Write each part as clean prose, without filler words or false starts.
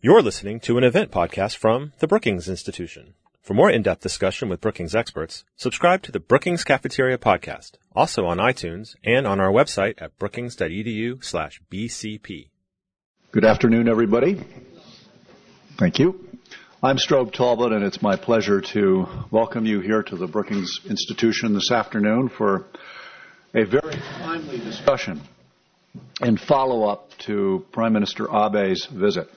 You're listening to an event podcast from the Brookings Institution. For more in-depth discussion with Brookings experts, subscribe to the Brookings Cafeteria podcast, also on iTunes and on our website at brookings.edu/BCP. Good afternoon, everybody. Thank you. I'm Strobe Talbot, and it's my pleasure to welcome you here to the Brookings Institution this afternoon for a very timely discussion in follow-up to Prime Minister Abe's visit.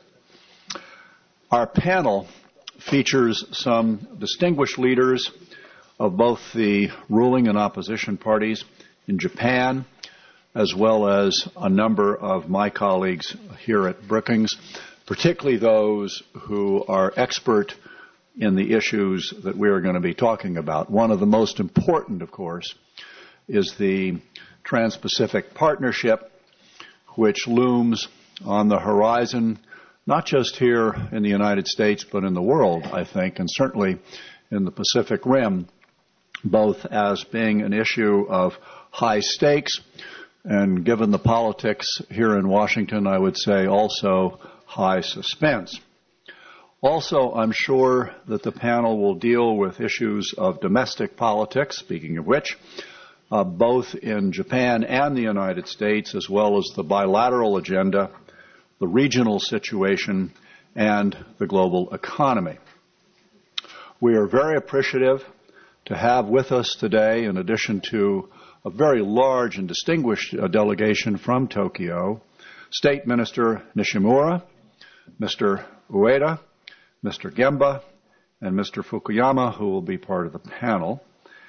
Our panel features some distinguished leaders of both the ruling and opposition parties in Japan, as well as a number of my colleagues here at Brookings, particularly those who are expert in the issues that we are going to be talking about. One of the most important, of course, is the Trans-Pacific Partnership, which looms on the horizon, not just here in the United States, but in the world, I think, and certainly in the Pacific Rim, both as being an issue of high stakes, and given the politics here in Washington, I would say also high suspense. Also, I'm sure that the panel will deal with issues of domestic politics, speaking of which, both in Japan and the United States, as well as the bilateral agenda, the regional situation, and the global economy. We are very appreciative to have with us today, in addition to a very large and distinguished delegation from Tokyo, State Minister Nishimura, Mr. Ueda, Mr. Gemba, and Mr. Fukuyama, who will be part of the panel.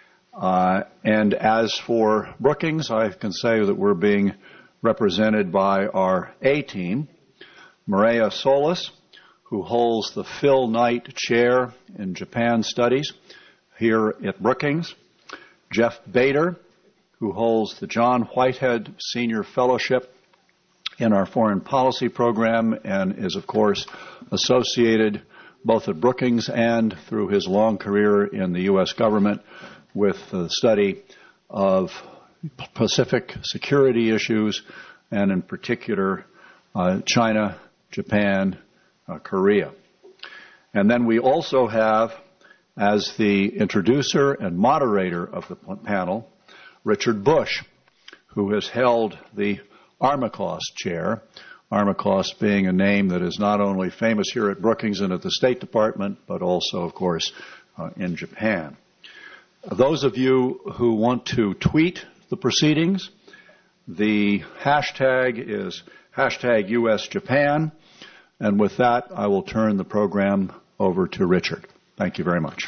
And as for Brookings, I can say that we're being represented by our A-team, Maria Solis, who holds the Phil Knight Chair in Japan Studies here at Brookings, Jeff Bader, who holds the John Whitehead Senior Fellowship in our Foreign Policy Program and is, of course, associated both at Brookings and through his long career in the U.S. government with the study of Pacific security issues and, in particular, China, Japan, Korea. And then we also have, as the introducer and moderator of the panel, Richard Bush, who has held the Armacost chair, Armacost being a name that is not only famous here at Brookings and at the State Department, but also, of course, in Japan. Those of you who want to tweet the proceedings, the hashtag is #USJapan. And with that, I will turn the program over to Richard. Thank you very much.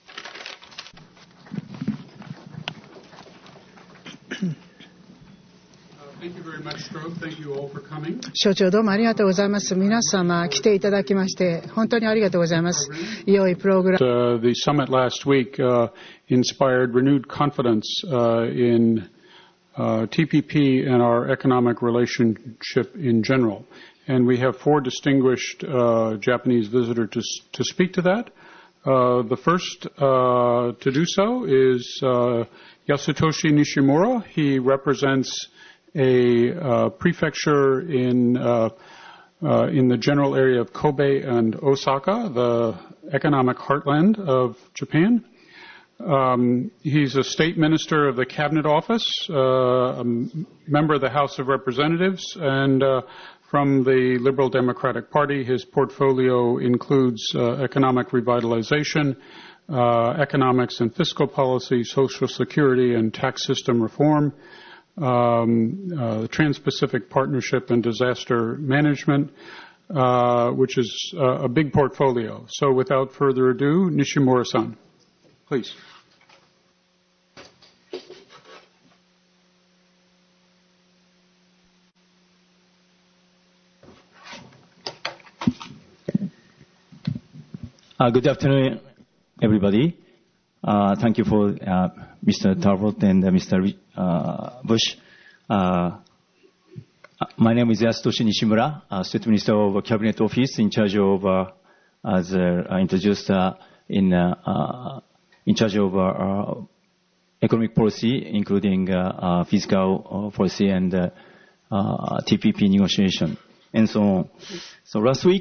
Thank you very much, Strobe. Thank you all for coming. 所長どうもありがとうございます。皆様来ていただきまして本当にありがとうございます。良いプログラム。 The summit last week inspired renewed confidence in TPP and our economic relationship in general. And we have four distinguished Japanese visitors to speak to that. The first to do so is Yasutoshi Nishimura. He represents a prefecture in the general area of Kobe and Osaka, the economic heartland of Japan. He's a state minister of the Cabinet Office, a member of the House of Representatives, and from the Liberal Democratic Party. His portfolio includes economic revitalization, economics and fiscal policy, social security and tax system reform, the Trans-Pacific Partnership and disaster management, which is a big portfolio. So without further ado, Nishimura-san, please. Good afternoon, everybody. Thank you for Mr. Talbot and Mr. Bush. My name is Yasutoshi Nishimura, State Minister of Cabinet Office in charge of, as introduced, in charge of economic policy, including fiscal policy and TPP negotiation, and so on. So last week,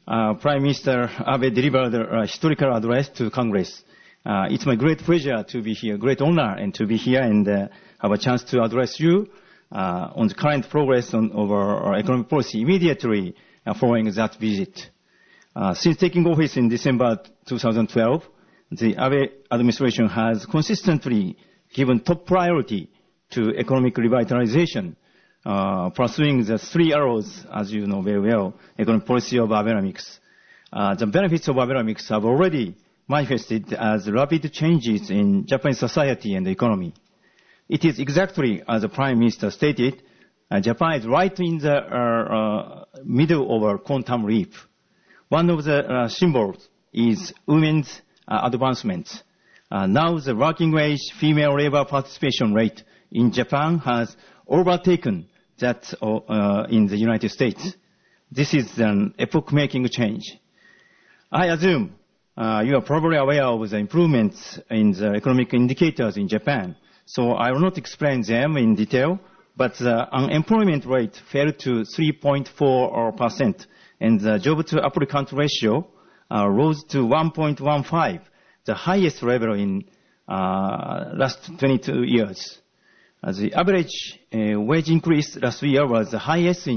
Prime Minister Abe delivered a historical address to Congress. It's my great pleasure to be here, great honor, and to be here and have a chance to address you on the current progress of our economic policy immediately following that visit. Since taking office in December 2012, the Abe administration has consistently given top priority to economic revitalization, pursuing the three arrows, as you know very well, economic policy of Abenomics. The benefits of Abenomics have already manifested as rapid changes in Japanese society and the economy. It is exactly as the Prime Minister stated, Japan is right in the middle of a quantum leap. One of the symbols is women's advancement. Now the working age female labor participation rate in Japan has overtaken that in the United States. This is an epoch-making change. I assume you are probably aware of the improvements in the economic indicators in Japan, so I will not explain them in detail, but the unemployment rate fell to 3.4%, and the job-to-applicant ratio rose to 1.15, the highest level in last 22 years. The average wage increase last year was the highest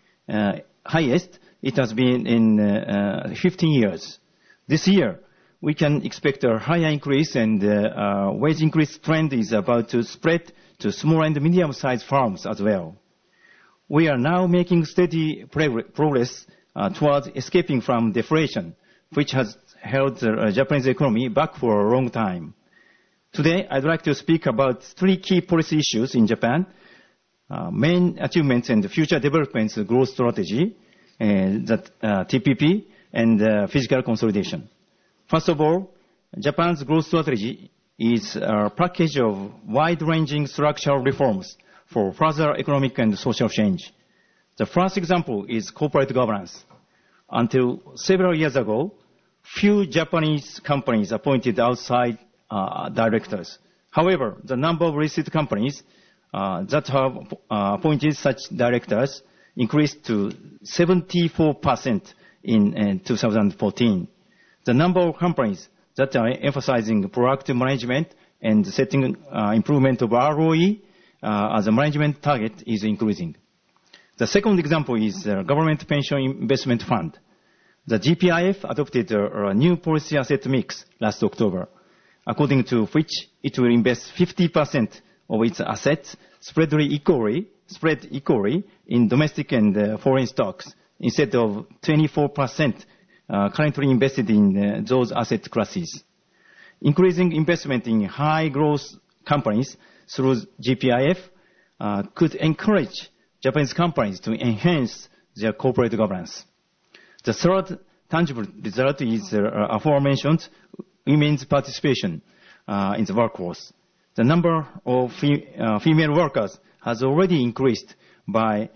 it has been in 15 years. This year, we can expect a higher increase, and wage increase trend is about to spread to small and medium-sized firms as well. We are now making steady progress towards escaping from deflation, which has held the Japanese economy back for a long time. Today, I'd like to speak about three key policy issues in Japan, main achievements and future developments growth strategy, that TPP, and fiscal consolidation. First of all, Japan's growth strategy is a package of wide-ranging structural reforms for further economic and social change. The first example is corporate governance. Until several years ago, few Japanese companies appointed outside directors. However, the number of listed companies that have appointed such directors increased to 74% in 2014. The number of companies that are emphasizing proactive management and setting improvement of ROE as a management target is increasing. The second example is the Government Pension Investment Fund. The GPIF adopted a new policy asset mix last October, according to which it will invest 50% of its assets spread equally in domestic and foreign stocks, instead of 24% currently invested in those asset classes. Increasing investment in high growth companies through GPIF could encourage Japanese companies to enhance their corporate governance. The third tangible result is aforementioned women's participation in the workforce. The number of female workers has already increased by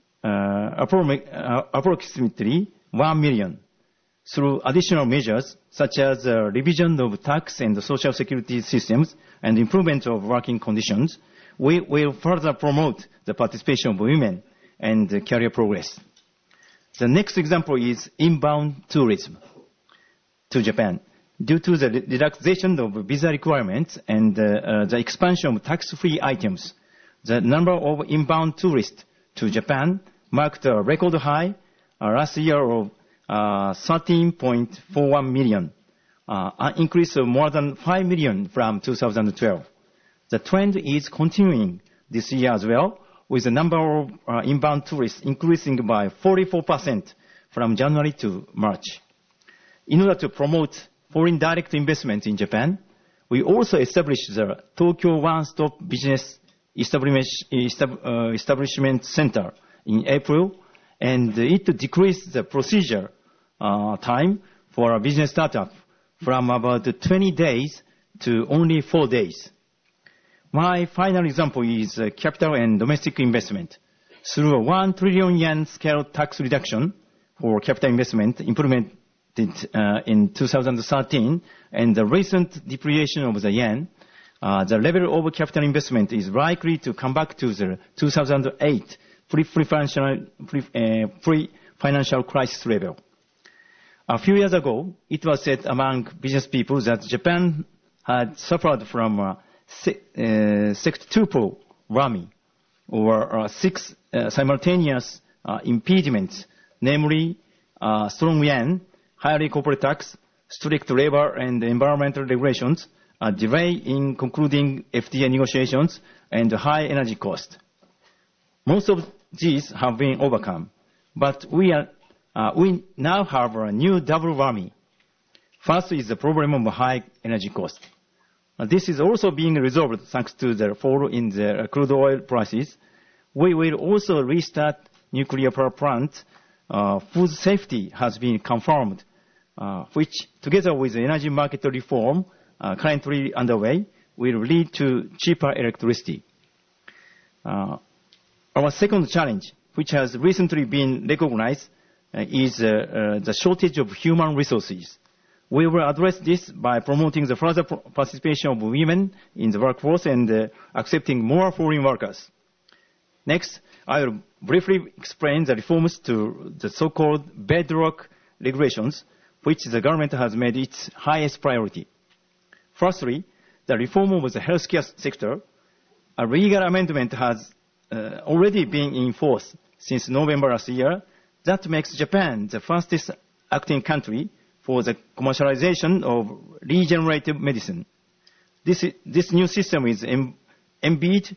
approximately 1 million through additional measures such as revision of tax and social security systems and improvement of working conditions. We will further promote the participation of women and career progress. The next example is inbound tourism to Japan. Due to the relaxation of visa requirements and the expansion of tax-free items, the number of inbound tourists to Japan marked a record high last year of 13.41 million, an increase of more than 5 million from 2012. The trend is continuing this year as well, with the number of inbound tourists increasing by 44% from January to March. In order to promote foreign direct investment in Japan, we also established the Tokyo One-Stop Business Establishment Center in April, and it decreased the procedure time for a business startup from about 20 days to only 4 days. My final example is capital and domestic investment. Through a 1 trillion yen scale tax reduction for capital investment implemented in 2013 and the recent depreciation of the yen, the level of capital investment is likely to come back to the 2008 pre-financial crisis level. A few years ago, it was said among business people that Japan had suffered from sextuple whammy, or 6 simultaneous impediments, namely strong yen, higher corporate tax, strict labor and environmental regulations, a delay in concluding FTA negotiations, and high energy cost. Most of these have been overcome, but we now have a new double whammy. First is the problem of high energy cost. This is also being resolved thanks to the fall in the crude oil prices. We will also restart nuclear power plant. Food safety has been confirmed, which, together with the energy market reform currently underway, will lead to cheaper electricity. Our second challenge, which has recently been recognized, is the shortage of human resources. We will address this by promoting the further participation of women in the workforce and accepting more foreign workers. Next, I will briefly explain the reforms to the so-called bedrock regulations, which the government has made its highest priority. Firstly, the reform of the healthcare sector. A legal amendment has already been in force since November last year that makes Japan the fastest acting country for the commercialization of regenerative medicine. This new system is embedded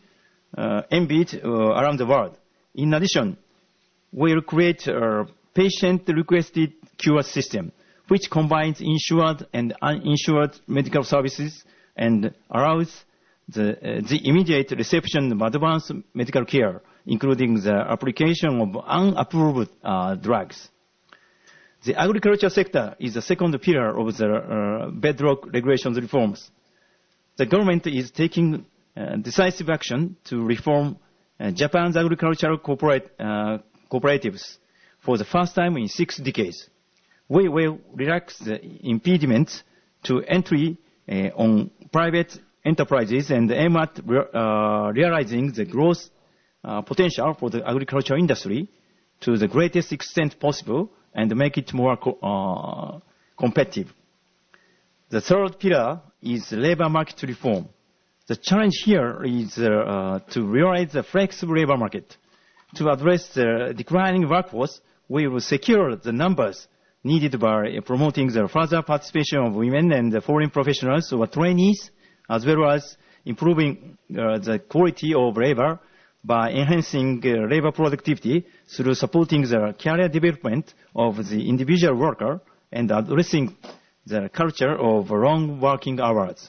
around the world. In addition, we will create a patient-requested cure system, which combines insured and uninsured medical services and allows the immediate reception of advanced medical care, including the application of unapproved drugs. The agriculture sector is the second pillar of the bedrock regulations reforms. The government is taking decisive action to reform Japan's agricultural cooperatives for the first time in 6 decades. We will relax the impediments to entry on private enterprises and aim at realizing the growth potential for the agricultural industry to the greatest extent possible and make it more competitive. The third pillar is labor market reform. The challenge here is to realize the flexible labor market. To address the declining workforce, we will secure the numbers needed by promoting the further participation of women and foreign professionals or trainees, as well as improving the quality of labor by enhancing labor productivity through supporting the career development of the individual worker and addressing the culture of long working hours.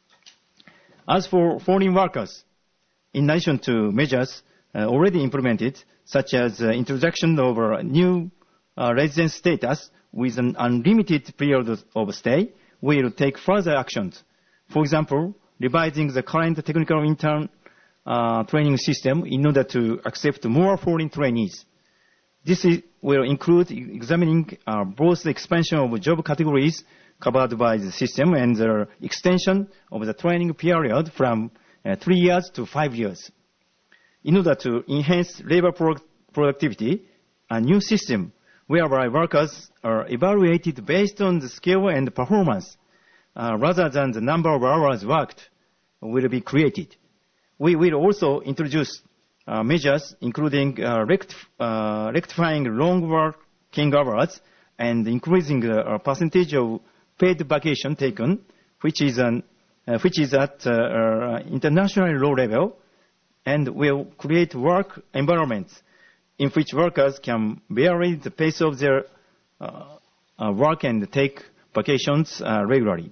As for foreign workers, in addition to measures already implemented, such as introduction of a new residence status with an unlimited period of stay, we will take further actions. For example, revising the current technical intern training system in order to accept more foreign trainees. This will include examining both the expansion of job categories covered by the system and the extension of the training period from 3 years to 5 years. In order to enhance labor productivity, a new system whereby workers are evaluated based on the skill and performance rather than the number of hours worked will be created. We will also introduce measures including rectifying long working hours and increasing the percentage of paid vacation taken, which is at international low level, and will create work environments in which workers can vary the pace of their work and take vacations regularly.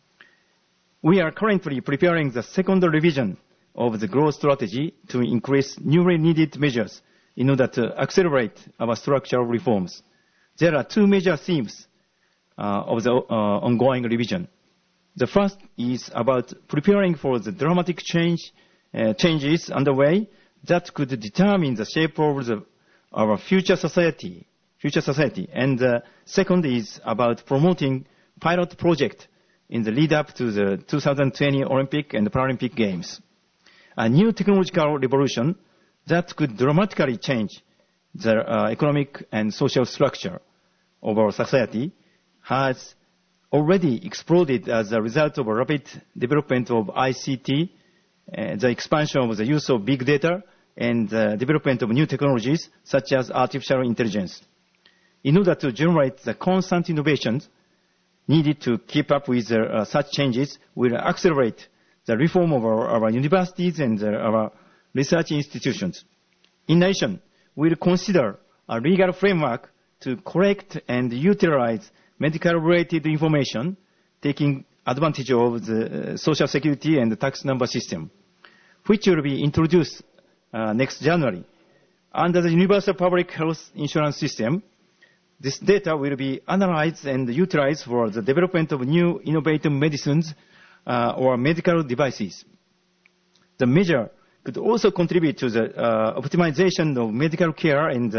We are currently preparing the second revision of the growth strategy to increase newly needed measures in order to accelerate our structural reforms. There are 2 major themes of the ongoing revision. The first is about preparing for the dramatic changes underway that could determine the shape of our future society. And the second is about promoting pilot project in the lead up to the 2020 Olympic and Paralympic Games. A new technological revolution that could dramatically change the economic and social structure of our society has already exploded as a result of a rapid development of ICT, the expansion of the use of big data, and the development of new technologies such as artificial intelligence. In order to generate the constant innovations needed to keep up with such changes, we'll accelerate the reform of our universities and our research institutions. In addition, we'll consider a legal framework to collect and utilize medical-related information, taking advantage of the Social Security and the tax number system, which will be introduced next January. Under the Universal Public Health Insurance System, this data will be analyzed and utilized for the development of new innovative medicines or medical devices. The measure could also contribute to the optimization of medical care and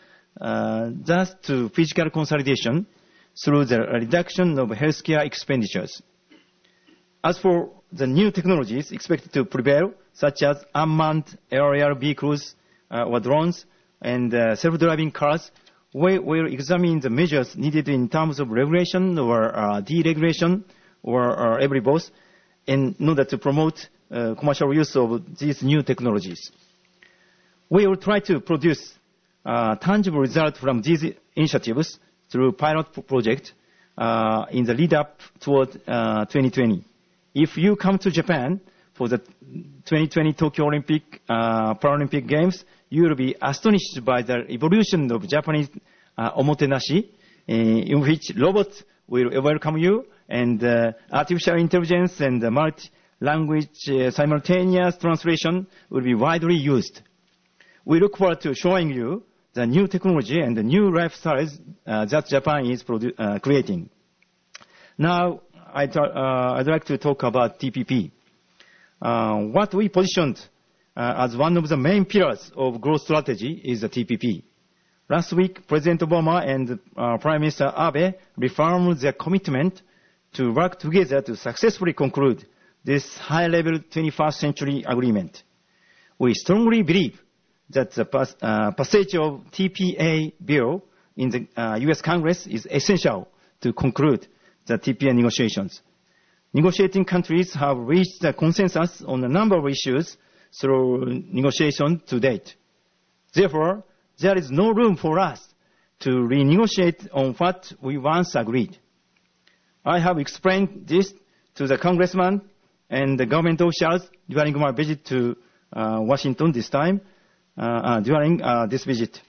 thus to physical consolidation through the reduction of healthcare expenditures. As for the new technologies expected to prevail, such as unmanned aerial vehicles or drones and self-driving cars, we will examine the measures needed in terms of regulation or deregulation or every both in order to promote commercial use of these new technologies. We will try to produce tangible results from these initiatives through pilot projects in the lead up toward 2020. If you come to Japan for the 2020 Tokyo Olympic Paralympic Games, you will be astonished by the evolution of Japanese omotenashi, in which robots will welcome you and artificial intelligence and multi-language simultaneous translation will be widely used. We look forward to showing you the new technology and the new lifestyles that Japan is creating. Now, I'd like to talk about TPP. What we positioned as one of the main pillars of growth strategy is the TPP. Last week, President Obama and Prime Minister Abe reaffirmed their commitment to work together to successfully conclude this high-level 21st century agreement. We strongly believe that the passage of TPA bill in the U.S. Congress is essential to conclude the TPA negotiations. Negotiating countries have reached a consensus on a number of issues through negotiation to date. Therefore, there is no room for us to renegotiate on what we once agreed. I have explained this to the congressman and the government officials during my visit to Washington this time, during this visit.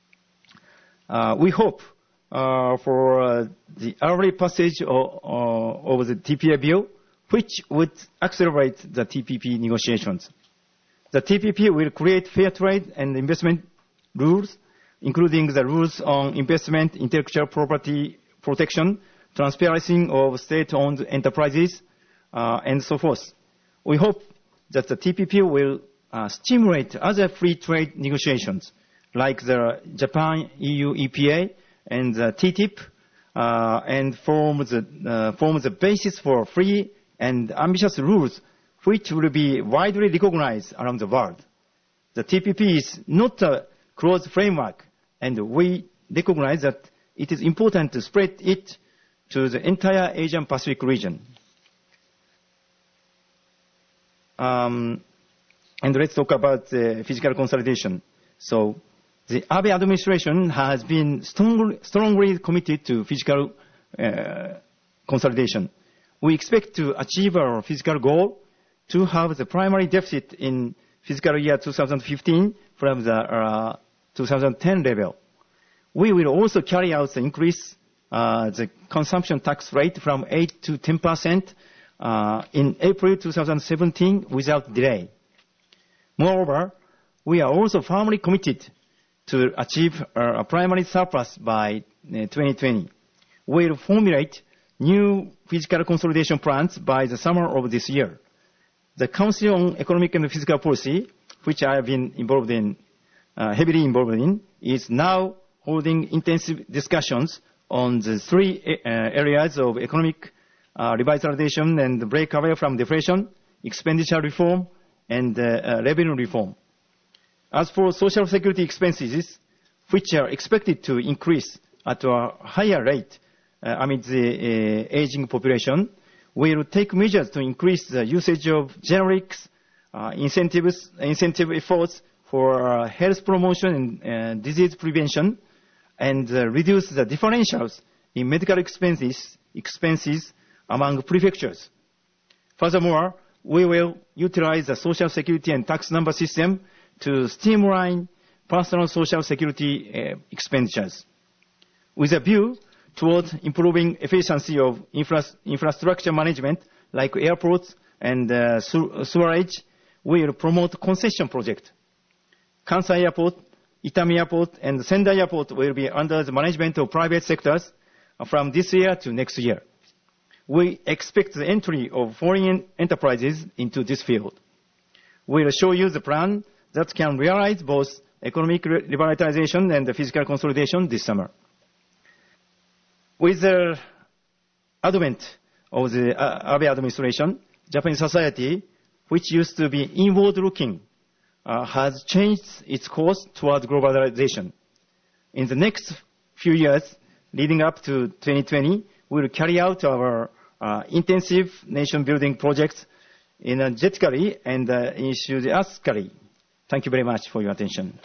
We hope for the early passage of the TPA bill, which would accelerate the TPP negotiations. The TPP will create fair trade and investment rules, including the rules on investment, intellectual property protection, transparency of state-owned enterprises, and so forth. We hope that the TPP will stimulate other free trade negotiations, like the Japan-EU EPA and the TTIP, and form the basis for free and ambitious rules which will be widely recognized around the world. The TPP is not a closed framework, and we recognize that it is important to spread it to the entire Asian Pacific region. And let's talk about physical consolidation. So the Abe administration has been strongly committed to physical consolidation. We expect to achieve our physical goal to have the primary deficit in fiscal year 2015 from the 2010 level. We will also carry out the increase the consumption tax rate from 8 to 10% in April 2017 without delay. Moreover, we are also firmly committed to achieve a primary surplus by 2020. We will formulate new physical consolidation plans by the summer of this year. The Council on Economic and Fiscal Policy, which I have been heavily involved in, is now holding intensive discussions on the three areas of economic revitalization and breakaway from deflation, expenditure reform, and revenue reform. As for Social Security expenses, which are expected to increase at a higher rate amid the aging population, will take measures to increase the usage of generics, incentive efforts for health promotion and disease prevention, and reduce the differentials in medical expenses among prefectures. Furthermore, we will utilize the social security and tax number system to streamline personal social security expenditures. With a view toward improving efficiency of infrastructure management like airports and sewerage, we will promote concession projects. Kansai Airport, Itami Airport, and Sendai Airport will be under the management of private sectors from this year to next year. We expect the entry of foreign enterprises into this field. We will show you the plan that can realize both economic liberalization and the physical consolidation this summer. With the advent of the Abe administration, Japanese society, which used to be inward-looking, has changed its course toward globalization. In the next few years, leading up to 2020, we will carry out our intensive nation-building projects energetically and enthusiastically. Thank you very much for your attention.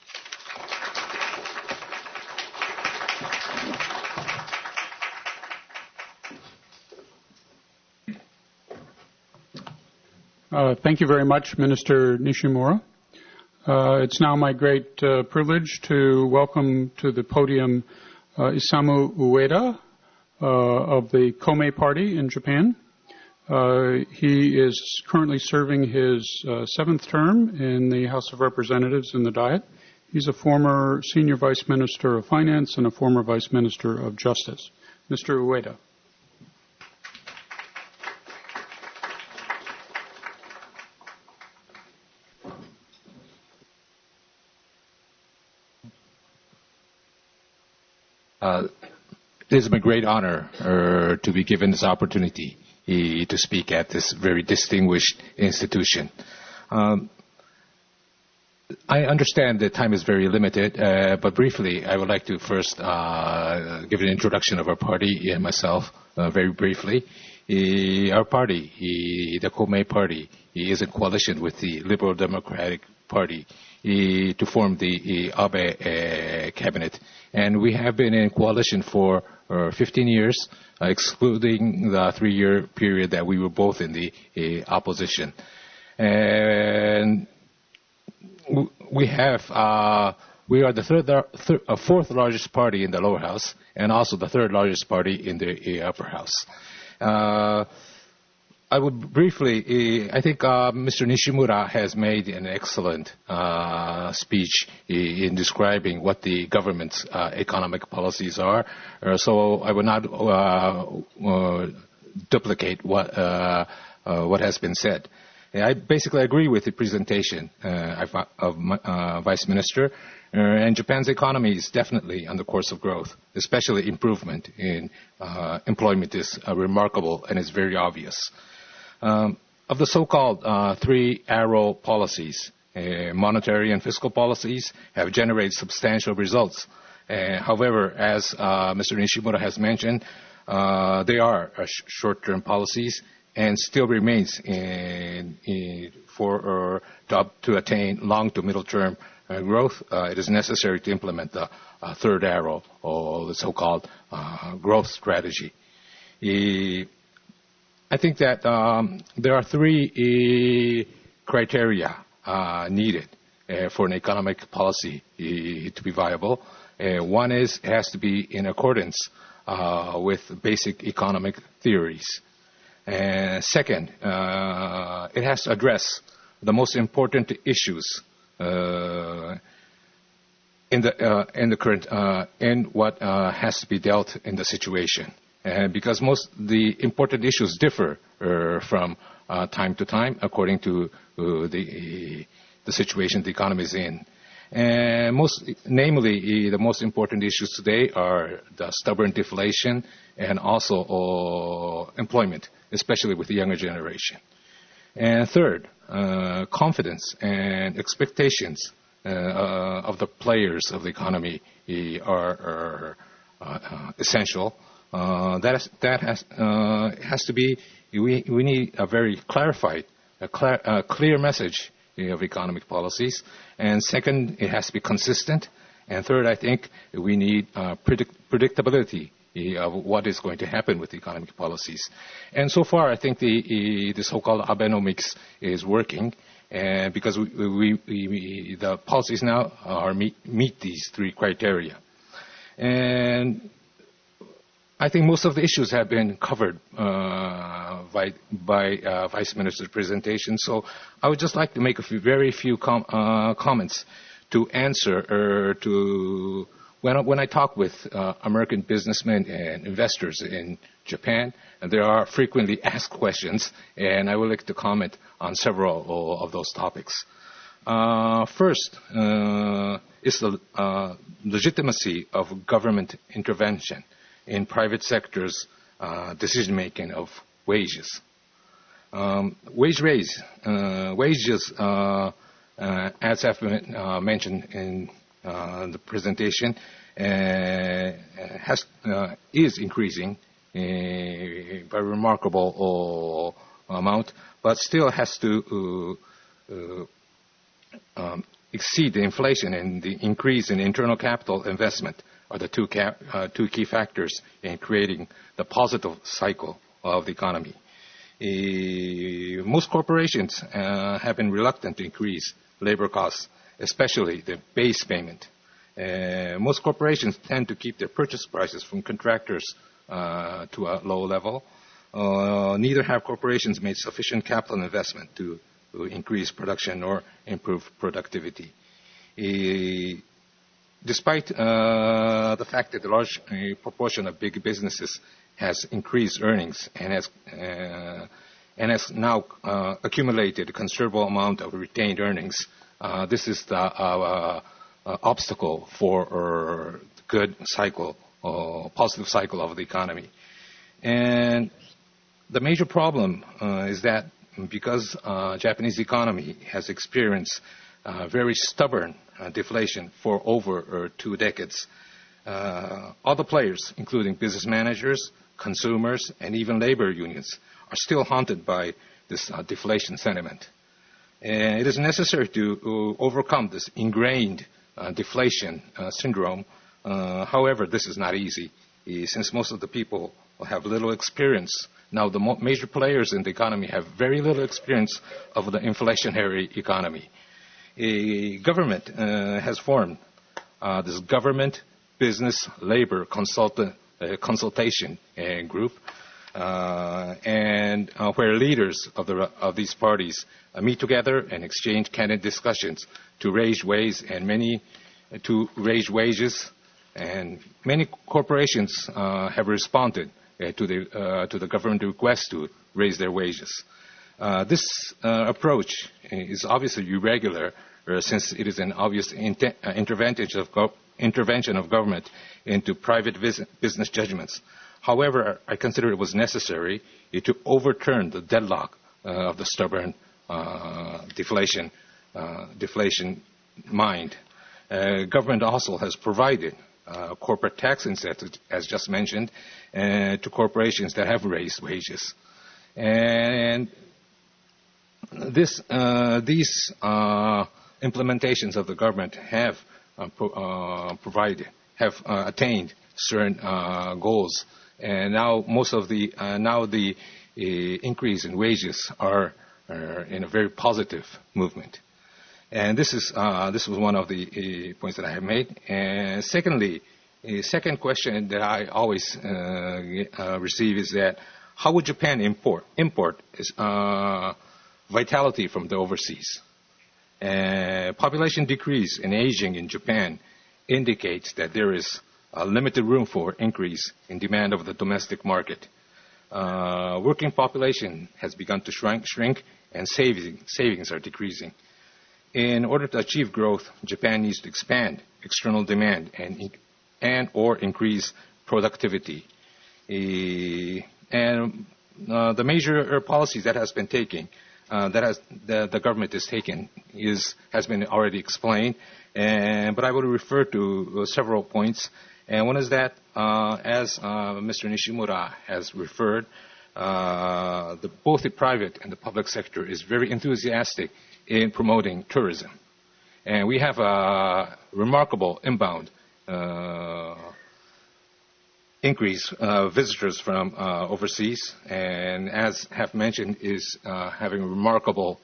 Thank you very much, Minister Nishimura. It's now my great privilege to welcome to the podium Isamu Ueda of the Kome Party in Japan. He is currently serving his seventh term in the House of Representatives in the Diet. He's a former Senior Vice Minister of Finance and a former Vice Minister of Justice. Mr. Ueda. It is a great honor to be given this opportunity to speak at this very distinguished institution. I understand that time is very limited, but briefly, I would like to first give an introduction of our party and myself very briefly. Our party, the Kome Party, is in coalition with the Liberal Democratic Party to form the Abe cabinet. And we have been in coalition for 15 years, excluding the 3-year period that we were both in the opposition. And we are the fourth largest party in the lower house, and also the third largest party in the upper house. I would briefly, I think Mr. Nishimura has made an excellent speech in describing what the government's economic policies are. So I will not duplicate what has been said. I basically agree with the presentation of Vice Minister, and Japan's economy is definitely on the course of growth, especially improvement in employment is remarkable and is very obvious. Of the so-called three-arrow policies, monetary and fiscal policies have generated substantial results. However, as Mr. Nishimura has mentioned, they are short-term policies and still remains to attain long to middle-term growth. It is necessary to implement the third arrow, or the so-called growth strategy. I think that there are three criteria needed for an economic policy to be viable. One is it has to be in accordance with basic economic theories. Second, it has to address the most important issues in the current in what has to be dealt in the situation. Because the important issues differ from time to time according to the situation the economy is in. And namely, the most important issues today are the stubborn deflation and also employment, especially with the younger generation. And third, confidence and expectations of the players of the economy are essential. has to be. We need a very clarified, clear message of economic policies. And second, it has to be consistent. And third, I think we need predictability of what is going to happen with economic policies. And so far, I think the so-called Abenomics is working, because the policies now meet these three criteria. And I think most of the issues have been covered by Vice Minister's presentation. So I would just like to make very few comments to answer to when I talk with American businessmen and investors in Japan, and there are frequently asked questions, and I would like to comment on several of those topics. First is the legitimacy of government intervention in private sector's decision-making of wages. Wages, as have been mentioned in the presentation, is increasing by a remarkable amount, but still has to exceed the inflation, and the increase in internal capital investment are the two key factors in creating the positive cycle of the economy. Most corporations have been reluctant to increase labor costs, especially the base payment. Most corporations tend to keep their purchase prices from contractors to a low level. Neither have corporations made sufficient capital investment to increase production or improve productivity. Despite the fact that a large proportion of big businesses has increased earnings and has now accumulated a considerable amount of retained earnings, this is the obstacle for good cycle, positive cycle of the economy. And the major problem is that because Japanese economy has experienced very stubborn deflation for over 2 decades, other players, including business managers, consumers, and even labor unions, are still haunted by this deflation sentiment. And it is necessary to overcome this ingrained deflation syndrome. However, this is not easy, since most of the people have little experience. Now, the major players in the economy have very little experience of the inflationary economy. A government has formed this government business labor consultation group, and where leaders of these parties meet together and exchange candid discussions to raise wages, and many corporations have responded to the government request to raise their wages. This approach is obviously irregular, since it is an obvious intervention of government into private business judgments. However, I consider it was necessary to overturn the deadlock of the stubborn deflation mind. Government also has provided corporate tax incentives, as just mentioned, to corporations that have raised wages. And these implementations of the government have attained certain goals, and now most of the increase in wages are in a very positive movement. And this was one of the points that I have made. And secondly, a second question that I always receive is that how would Japan import vitality from the overseas? Population decrease and aging in Japan indicates that there is a limited room for increase in demand of the domestic market. Working population has begun to shrink, and savings are decreasing. In order to achieve growth, Japan needs to expand external demand and or increase productivity. And the major policies that has been taken, the government is taking, has been already explained. But I will refer to several points. And one is that, as Mr. Nishimura has referred, both the private and the public sector is very enthusiastic in promoting tourism. And we have a remarkable inbound increase visitors from overseas, and as have mentioned, is having a remarkable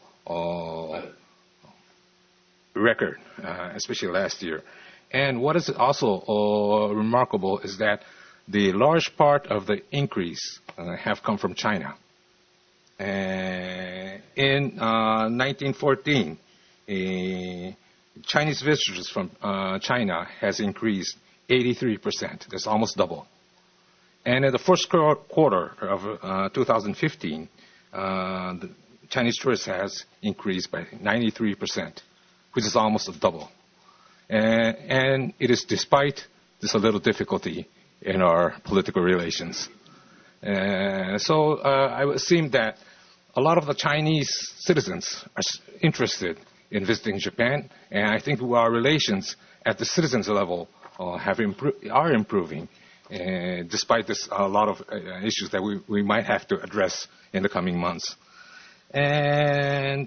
record, especially last year. And what is also remarkable is that the large part of the increase have come from China. In 1914, Chinese visitors from China has increased 83%. That's almost double. And in the first quarter of 2015, the Chinese tourists has increased by 93%, which is almost a double. And it is despite this a little difficulty in our political relations. So I would assume that a lot of the Chinese citizens are interested in visiting Japan, and I think our relations at the citizens level are improving, despite this a lot of issues that we might have to address in the coming months. And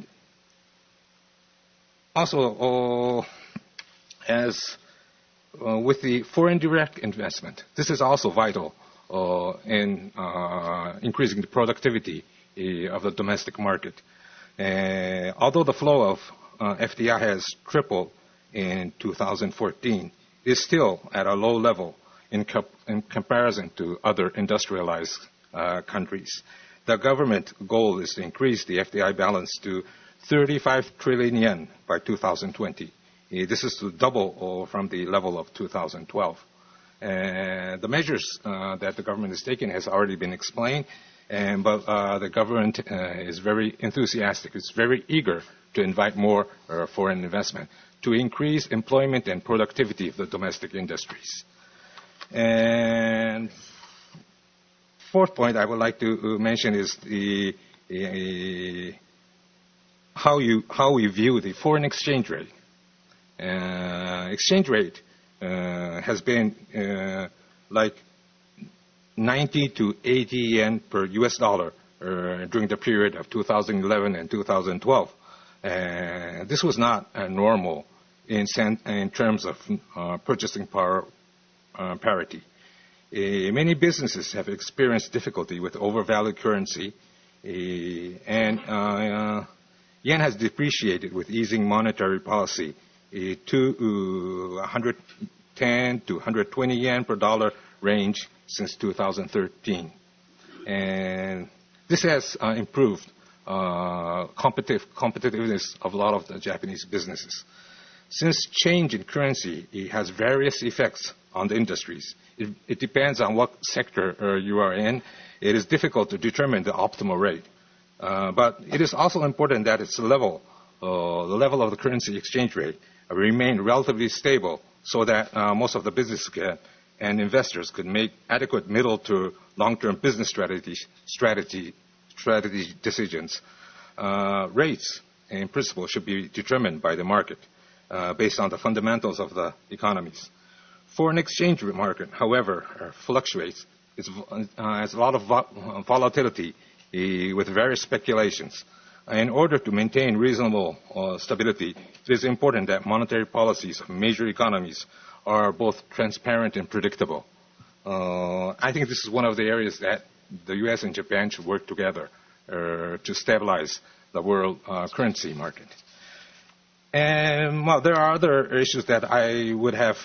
also, as with the foreign direct investment, this is also vital in increasing the productivity of the domestic market. Although the flow of FDI has tripled in 2014, it is still at a low level in comparison to other industrialized countries. The government goal is to increase the FDI balance to 35 trillion yen by 2020. This is to double from the level of 2012. The measures that the government is taking has already been explained, but the government is very enthusiastic. It's very eager to invite more foreign investment to increase employment and productivity of the domestic industries. And fourth point I would like to mention is how we view the foreign exchange rate. Exchange rate has been like 90 to 80 yen per US dollar during the period of 2011 and 2012. This was not normal in terms of purchasing power parity. Many businesses have experienced difficulty with overvalued currency, and yen has depreciated with easing monetary policy to 110 to 120 yen per dollar range since 2013. And this has improved competitiveness of a lot of the Japanese businesses. Since change in currency, it has various effects on the industries. It depends on what sector you are in. It is difficult to determine the optimal rate. But it is also important that its level, the level of the currency exchange rate, remain relatively stable so that most of the business and investors could make adequate middle to long-term business strategy decisions. Rates, in principle, should be determined by the market based on the fundamentals of the economies. Foreign exchange market, however, fluctuates. It has a lot of volatility with various speculations. In order to maintain reasonable stability, it is important that monetary policies of major economies are both transparent and predictable. I think this is one of the areas that the U.S. and Japan should work together to stabilize the world currency market. And well, there are other issues that I would have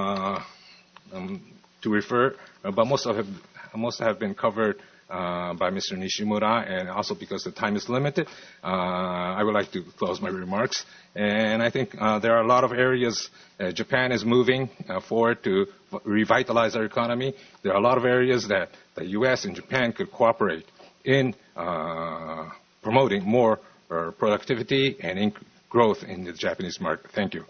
to refer, but most have been covered by Mr. Nishimura, and also because the time is limited, I would like to close my remarks. And I think there are a lot of areas Japan is moving forward to revitalize our economy. There are a lot of areas that the U.S. and Japan could cooperate in promoting more productivity and growth in the Japanese market. Thank you.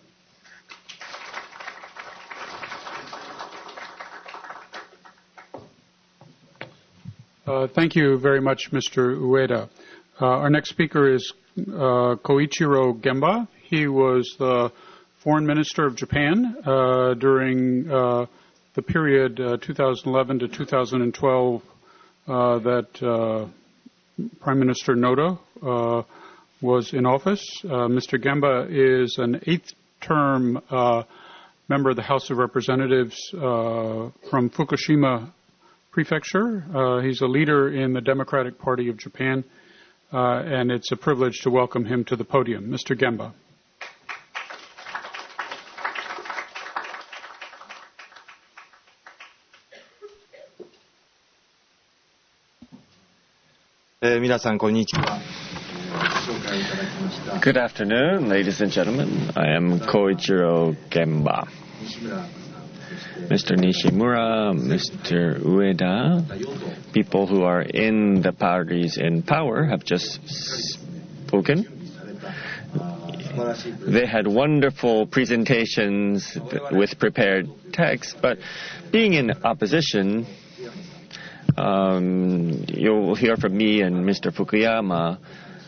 Thank you very much, Mr. Ueda. Our next speaker is Koichiro Gemba. He was the foreign minister of Japan during the period 2011 to 2012 that Prime Minister Noda was in office. Mr. Gemba is an eighth-term member of the House of Representatives from Fukushima Prefecture. He's a leader in the Democratic Party of Japan, and it's a privilege to welcome him to the podium. Mr. Gemba. Good afternoon, ladies and gentlemen. I am Koichiro Gemba. Mr. Nishimura, Mr. Ueda, people who are in the parties in power have just spoken. They had wonderful presentations with prepared text, but being in opposition, you'll hear from me and Mr. Fukuyama.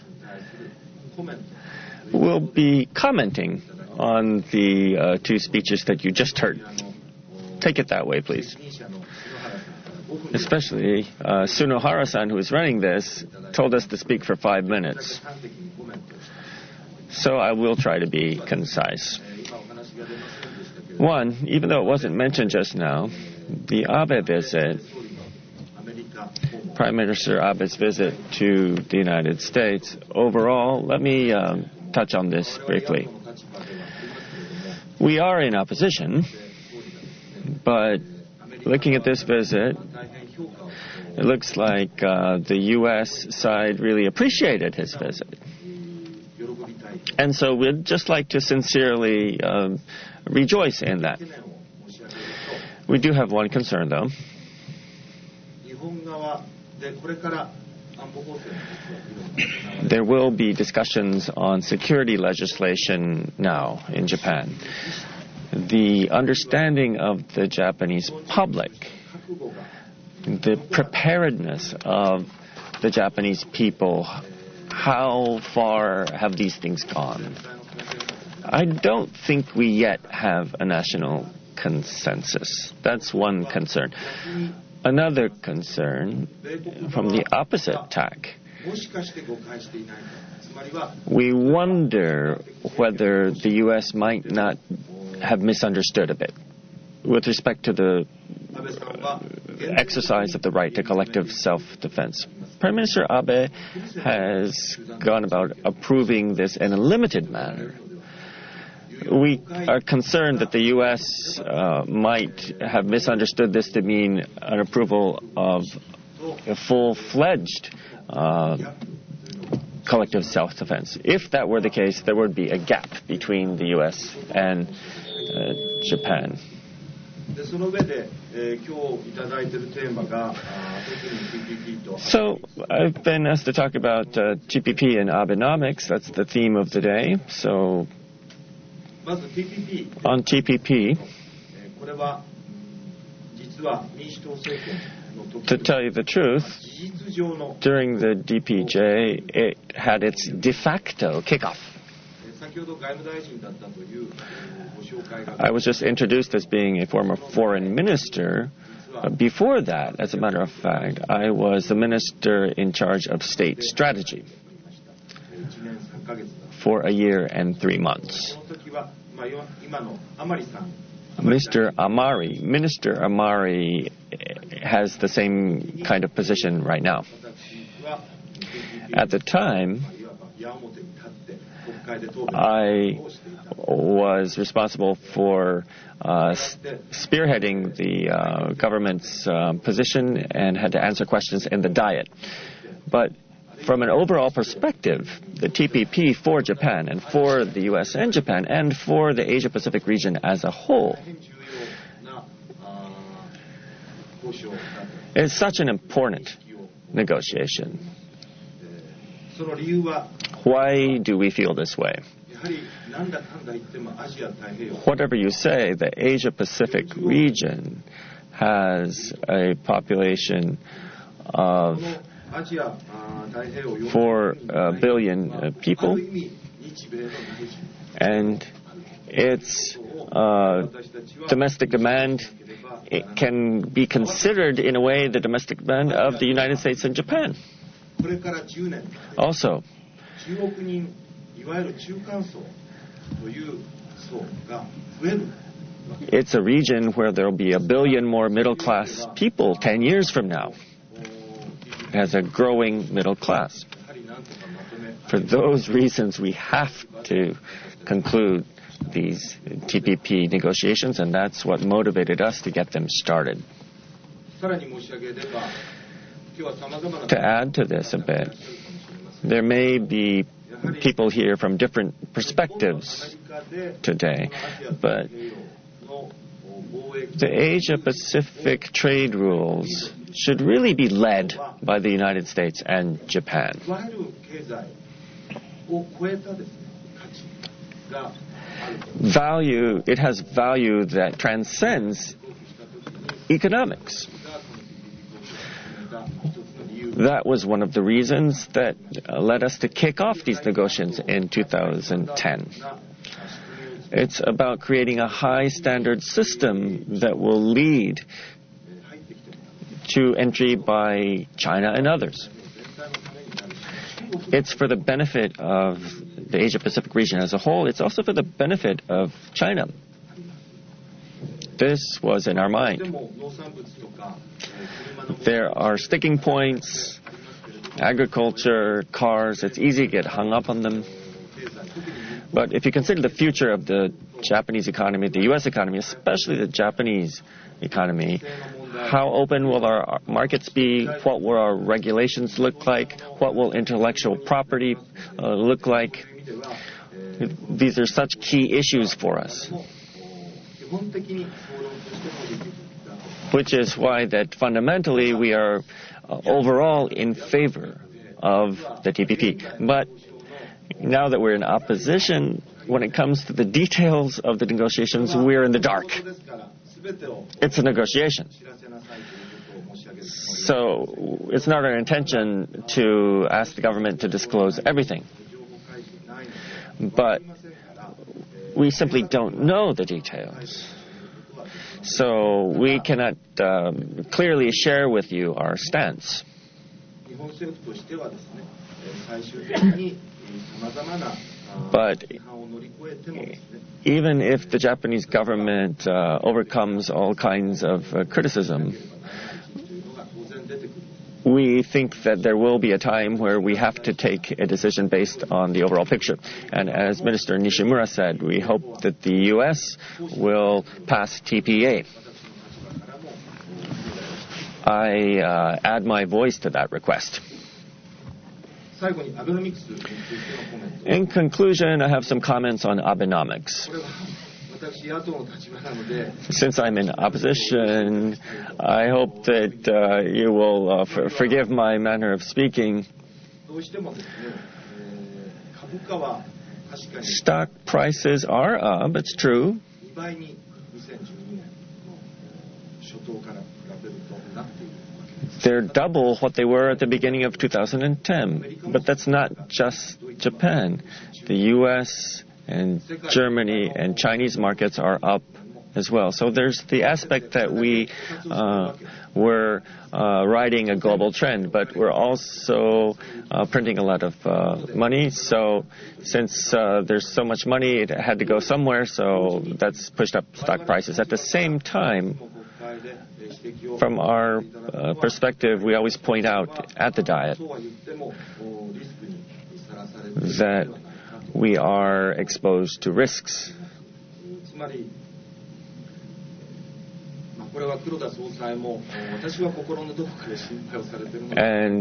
We'll be commenting on the two speeches that you just heard. Take it that way, please. Especially Sunohara-san, who is running this, told us to speak for 5 minutes. So I will try to be concise. One, even though it wasn't mentioned just now, the Abe visit, Prime Minister Abe's visit to the United States, overall, let me touch on this briefly. We are in opposition, but looking at this visit, it looks like the U.S. side really appreciated his visit. And so we'd just like to sincerely rejoice in that. We do have one concern, though. There will be discussions on security legislation now in Japan. The understanding of the Japanese public, the preparedness of the Japanese people, how far have these things gone? I don't think we yet have a national consensus. That's one concern. Another concern from the opposite tack. We wonder whether the U.S. might not have misunderstood a bit with respect to the exercise of the right to collective self-defense. Prime Minister Abe has gone about approving this in a limited manner. We are concerned that the U.S. might have misunderstood this to mean an approval of a full-fledged collective self-defense. If that were the case, there would be a gap between the U.S. and Japan. So I've been asked to talk about TPP and Abenomics. That's the theme of the day. So on TPP, to tell you the truth, during the DPJ, it had its de facto kickoff. I was just introduced as being a former foreign minister. Before that, as a matter of fact, I was the minister in charge of state strategy for 1 year and 3 months. Minister Amari has the same kind of position right now. At the time, I was responsible for spearheading the government's position and had to answer questions in the Diet. But from an overall perspective, the TPP for Japan and for the U.S. and Japan and for the Asia-Pacific region as a whole is such an important negotiation. Why do we feel this way? Whatever you say, the Asia-Pacific region has a population of 4 billion people, and it's domestic demand, it can be considered in a way the domestic demand of the United States and Japan. Also, it's a region where there will be 1 billion more middle-class people 10 years from now. It has a growing middle class. For those reasons, we have to conclude these TPP negotiations, and that's what motivated us to get them started. To add to this a bit, there may be people here from different perspectives today, but the Asia-Pacific trade rules should really be led by the United States and Japan. It has value that transcends economics. That was one of the reasons that led us to kick off these negotiations in 2010. It's about creating a high standard system that will lead to entry by China and others. It's for the benefit of the Asia-Pacific region as a whole. It's also for the benefit of China. This was in our mind. There are sticking points, agriculture, cars. It's easy to get hung up on them. But if you consider the future of the Japanese economy, the U.S. economy, especially the Japanese economy, how open will our markets be? What will our regulations look like? What will intellectual property look like? These are such key issues for us. Which is why that fundamentally we are overall in favor of the TPP. But now that we're in opposition, when it comes to the details of the negotiations, we're in the dark. It's a negotiation. So it's not our intention to ask the government to disclose everything. But we simply don't know the details. So we cannot clearly share with you our stance. But even if the Japanese government overcomes all kinds of criticism, we think that there will be a time where we have to take a decision based on the overall picture. And as Minister Nishimura said, we hope that the U.S. will pass TPA. I add my voice to that request. In conclusion, I have some comments on Abenomics. Since I'm in opposition, I hope that you will forgive my manner of speaking. Stock prices are up, it's true. They're double what they were at the beginning of 2010. But that's not just Japan. The U.S. and Germany and Chinese markets are up as well. So there's the aspect that we were riding a global trend, but we're also printing a lot of money. So since there's so much money, it had to go somewhere, so that's pushed up stock prices. At the same time, from our perspective, we always point out at the Diet that we are exposed to risks. And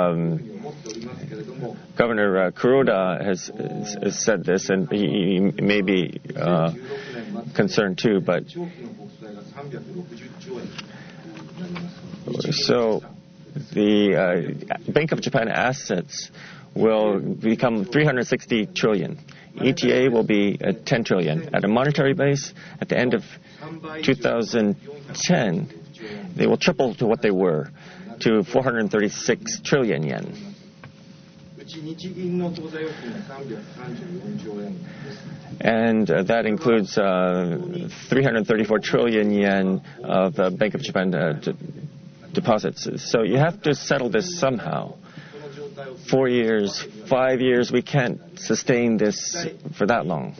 Governor Kuroda has said this, and he may be concerned too, but so the Bank of Japan assets will become 360 trillion. ETA will be at 10 trillion. At a monetary base, at the end of 2010, they will triple to what they were, to 436 trillion yen. And that includes 334 trillion yen of Bank of Japan deposits. So you have to settle this somehow. 4 years, 5 years, we can't sustain this for that long.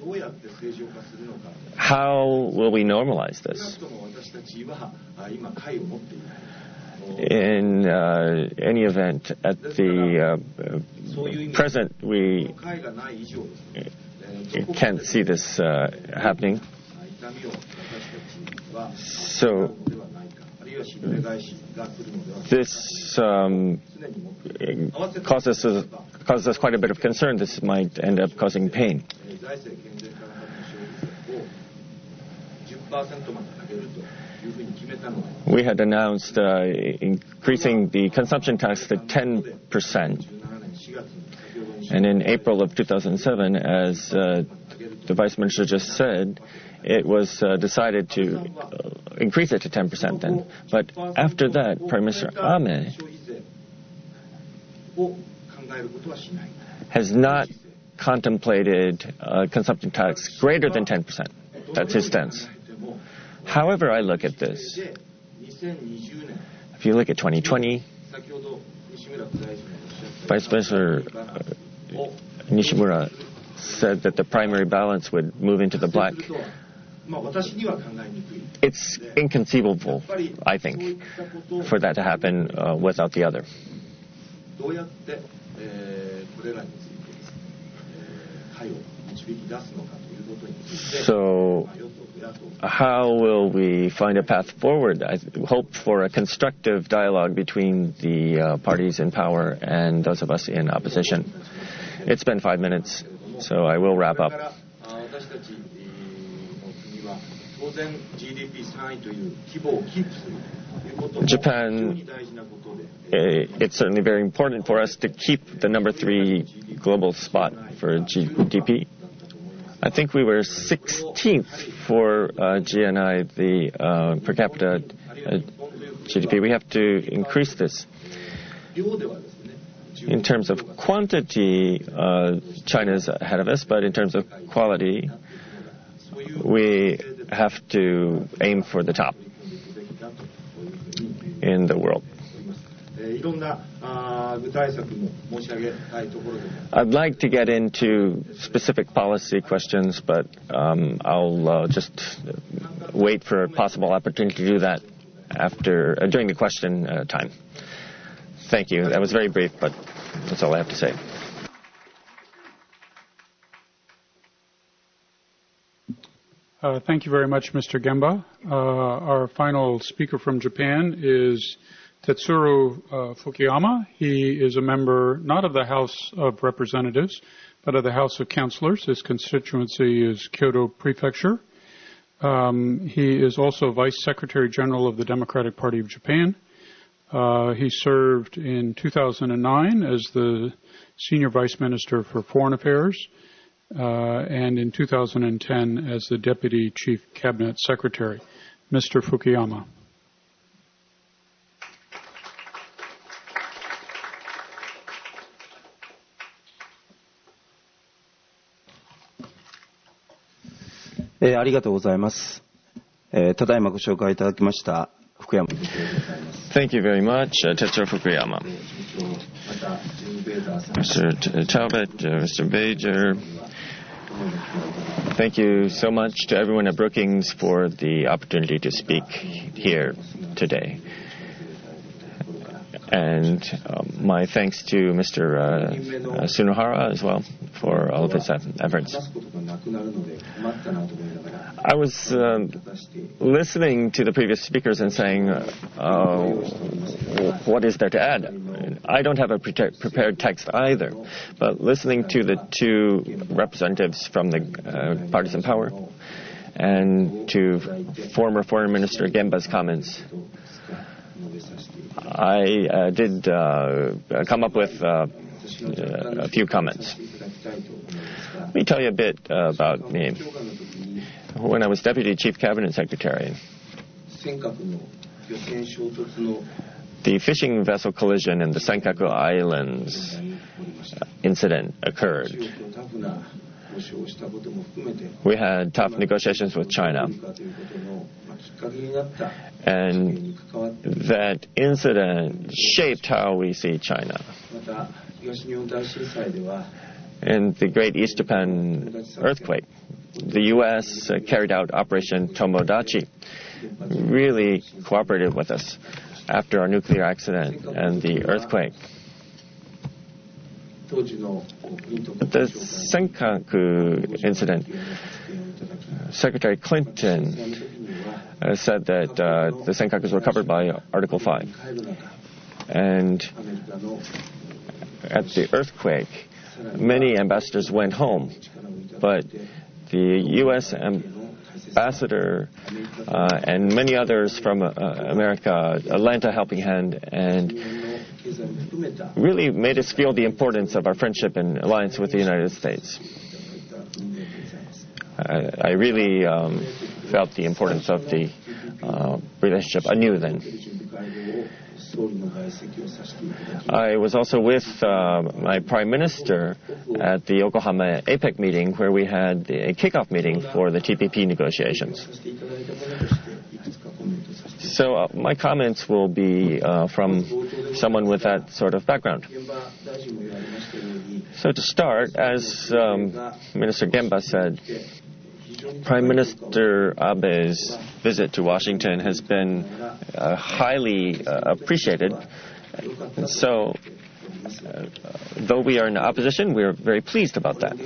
How will we normalize this? In any event, at the present, we can't see this happening. So this causes us quite a bit of concern. This might end up causing pain. We had announced increasing the consumption tax to 10%. And in April of 2007, as the Vice Minister just said, it was decided to increase it to 10% then. But after that, Prime Minister Abe has not contemplated a consumption tax greater than 10%. That's his stance. However I look at this, if you look at 2020, Vice Minister Nishimura said that the primary balance would move into the black. It's inconceivable, I think, for that to happen without the other. So, how will we find a path forward? I hope for a constructive dialogue between the parties in power and those of us in opposition. It's been 5 minutes, so I will wrap up. Japan, it's certainly very important for us to keep the number 3 global spot for GDP. I think we were 16th for GNI, the per capita GDP. We have to increase this. In terms of quantity, China's ahead of us, but in terms of quality, we have to aim for the top in the world. I'd like to get into specific policy questions, but I'll just wait for a possible opportunity to do that during the question time. Thank you. That was very brief, but that's all I have to say. Thank you very much, Mr. Gemba. Our final speaker from Japan is Tetsuro Fukuyama. He is a member not of the House of Representatives, but of the House of Councilors. His constituency is Kyoto Prefecture. He is also Vice Secretary General of the Democratic Party of Japan. He served in 2009 as the Senior Vice Minister for Foreign Affairs, and in 2010 as the Deputy Chief Cabinet Secretary. Mr. Fukuyama. Thank you very much, Tetsuro Fukuyama. Mr. Talbot, Mr. Bajer, thank you so much to everyone at Brookings for the opportunity to speak here today. And my thanks to Mr. Sunohara as well for all of his efforts. I was listening to the previous speakers and saying, what is there to add? I don't have a prepared text either, but listening to the two representatives from the parties in power and to former Foreign Minister Gemba's comments, I did come up with a few comments. Let me tell you a bit about me. When I was Deputy Chief Cabinet Secretary, The fishing vessel collision in the Senkaku Islands incident occured. We had tough negotiations with China. And that incident shaped how we see China. In the Great East Japan earthquake, the U.S. carried out Operation Tomodachi, really cooperated with us after our nuclear accident and the earthquake. The Senkaku incident, Secretary Clinton said that the Senkakus were covered by Article 5. And at the earthquake, many ambassadors went home, but the U.S. ambassador and many others from America lent a helping hand and really made us feel the importance of our friendship and alliance with the United States. I really felt the importance of the relationship anew then. I was also with my Prime Minister at the Yokohama APEC meeting where we had a kickoff meeting for the TPP negotiations. So my comments will be from someone with that sort of background. So to start, as Minister Gemba said, Prime Minister Abe's visit to Washington has been highly appreciated. And so, though we are in opposition, we are very pleased about that.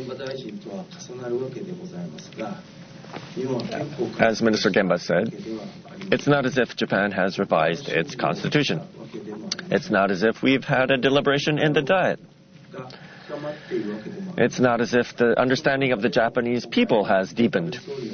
As Minister Gemba said, it's not as if Japan has revised its constitution. It's not as if we've had a deliberation in the Diet. It's not as if the understanding of the Japanese people has deepened.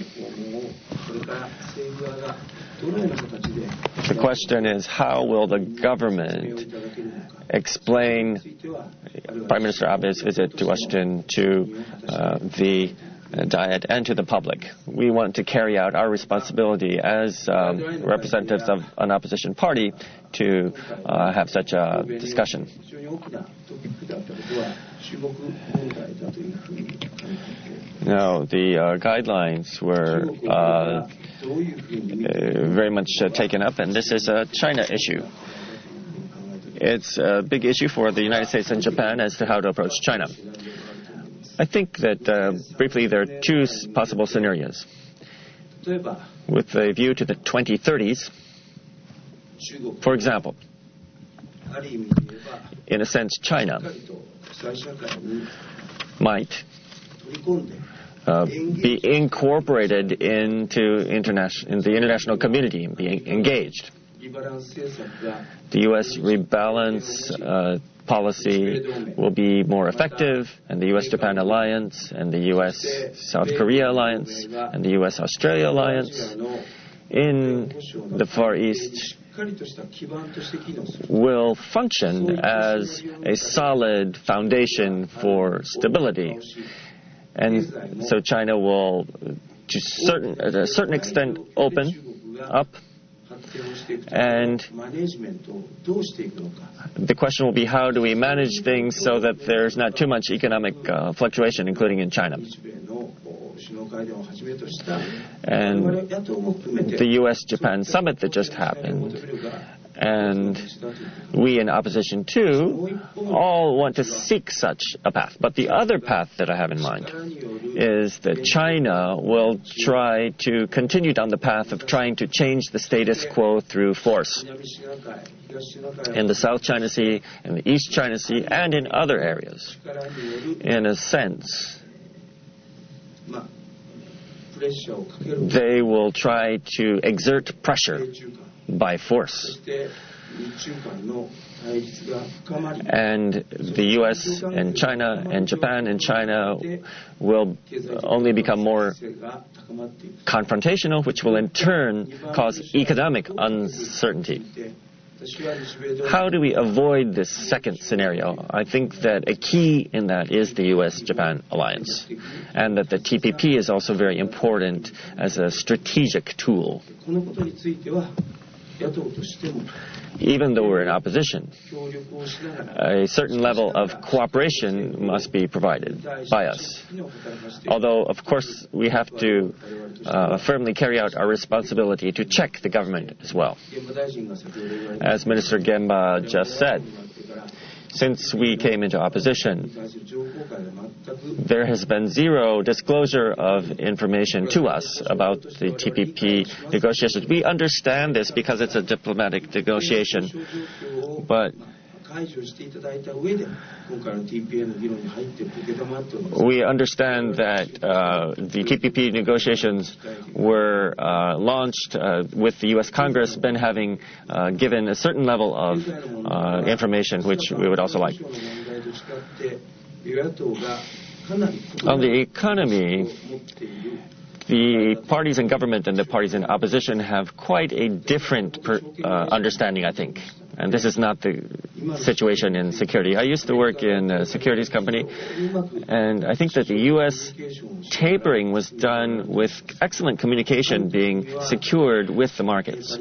The question is, how will the government explain Prime Minister Abe's visit to Washington to the Diet and to the public? We want to carry out our responsibility as representatives of an opposition party to have such a discussion. Now, the guidelines were very much taken up, and this is a China issue. It's a big issue for the United States and Japan as to how to approach China. I think that, briefly, there are two possible scenarios. With a view to the 2030s, for example, in a sense, China might be incorporated into the international community and be engaged. The U.S. rebalance policy will be more effective, and the U.S.-Japan alliance, and the U.S.-South Korea alliance, and the U.S.-Australia alliance in the Far East will function as a solid foundation for stability. And so China will, to a certain extent, open up. And the question will be, how do we manage things so that there's not too much economic fluctuation, including in China? And the U.S.-Japan summit that just happened, and we in opposition too, all want to seek such a path. But the other path that I have in mind is that China will try to continue down the path of trying to change the status quo through force in the South China Sea, in the East China Sea, and in other areas. In a sense, they will try to exert pressure by force. And the U.S. and China and Japan and China will only become more confrontational, which will in turn cause economic uncertainty. How do we avoid this second scenario? I think that a key in that is the U.S.-Japan alliance, and that the TPP is also very important as a strategic tool. even though we're in opposition, a certain level of cooperation must be provided by us. Although, of course, we have to firmly carry out our responsibility to check the government as well. As Minister Gemba just said, since we came into opposition, there has been zero disclosure of information to us about the TPP negotiations. We understand this because it's a diplomatic negotiation, but we understand that the TPP negotiations were launched with the U.S. Congress been having given a certain level of information, which we would also like. On the economy, the parties in government and the parties in opposition have quite a different understanding, I think. And this is not the situation in security. I used to work in a securities company, and I think that the U.S. tapering was done with excellent communication being secured with the markets.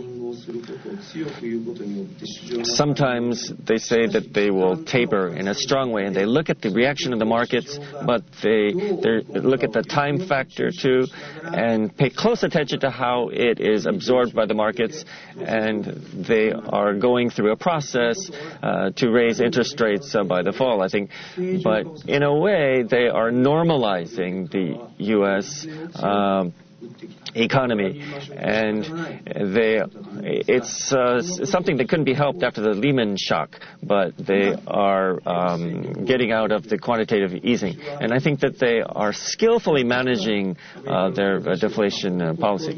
Sometimes they say that they will taper in a strong way, and they look at the reaction of the markets, but they look at the time factor too, and pay close attention to how it is absorbed by the markets, and they are going through a process to raise interest rates by the fall, I think. But in a way, they are normalizing the U.S. economy, and it's something that couldn't be helped after the Lehman shock, but they are getting out of the quantitative easing, and I think that they are skillfully managing their deflation policy.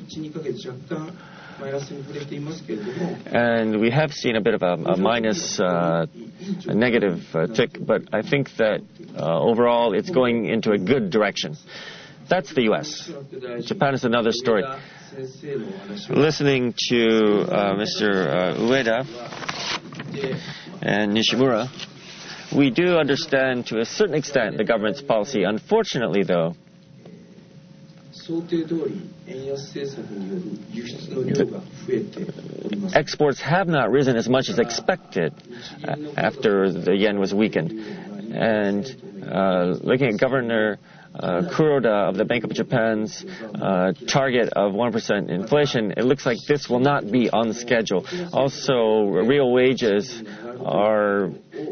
And we have seen a bit of a minus, a negative tick, but I think that overall it's going into a good direction. That's the U.S. Japan is another story. Listening to Mr. Ueda and Nishimura, we do understand to a certain extent the government's policy. Unfortunately, though, exports have not risen as much as expected after the yen was weakened. And looking at Governor Kuroda of the Bank of Japan's target of 1% inflation, it looks like this will not be on schedule. Also, real wages are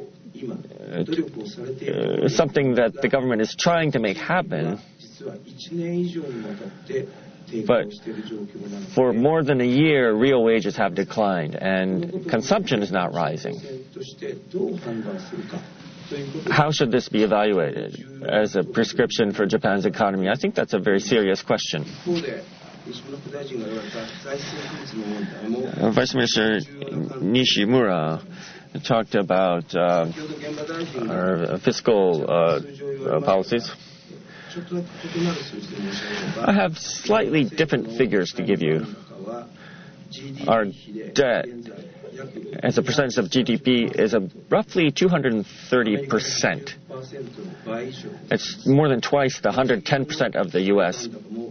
something that the government is trying to make happen. But for more than a year, real wages have declined and consumption is not rising. How should this be evaluated as a prescription for Japan's economy? I think that's a very serious question. Vice Minister Nishimura talked about our fiscal policies. I have slightly different figures to give you. Our debt as a percentage of GDP is roughly 230%. It's more than twice the 110% of the U.S.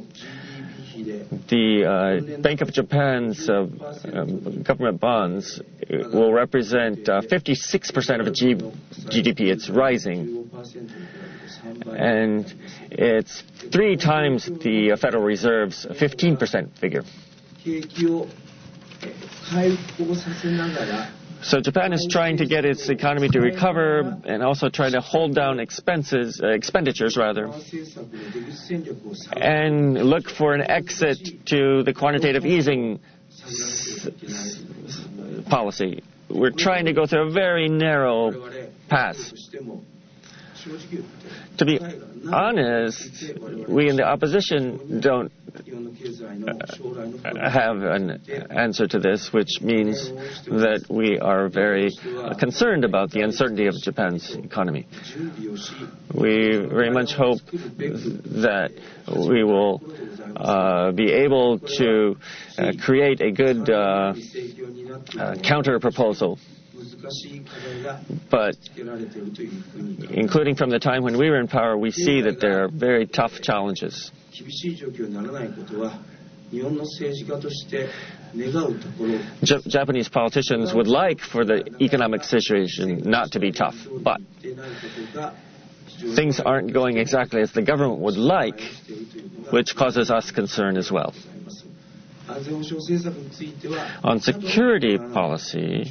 The Bank of Japan's government bonds will represent 56% of GDP. It's rising. And it's 3 times the Federal Reserve's 15% figure. So Japan is trying to get its economy to recover and also trying to hold down expenditures, and look for an exit to the quantitative easing policy. We're trying to go through a very narrow path. To be honest, we in the opposition don't have an answer to this, which means that we are very concerned about the uncertainty of Japan's economy. We very much hope that we will be able to create a good counter-proposal. But including from the time when we were in power, we see that there are very tough challenges. Japanese politicians would like for the economic situation not to be tough, but things aren't going exactly as the government would like, which causes us concern as well. On security policy,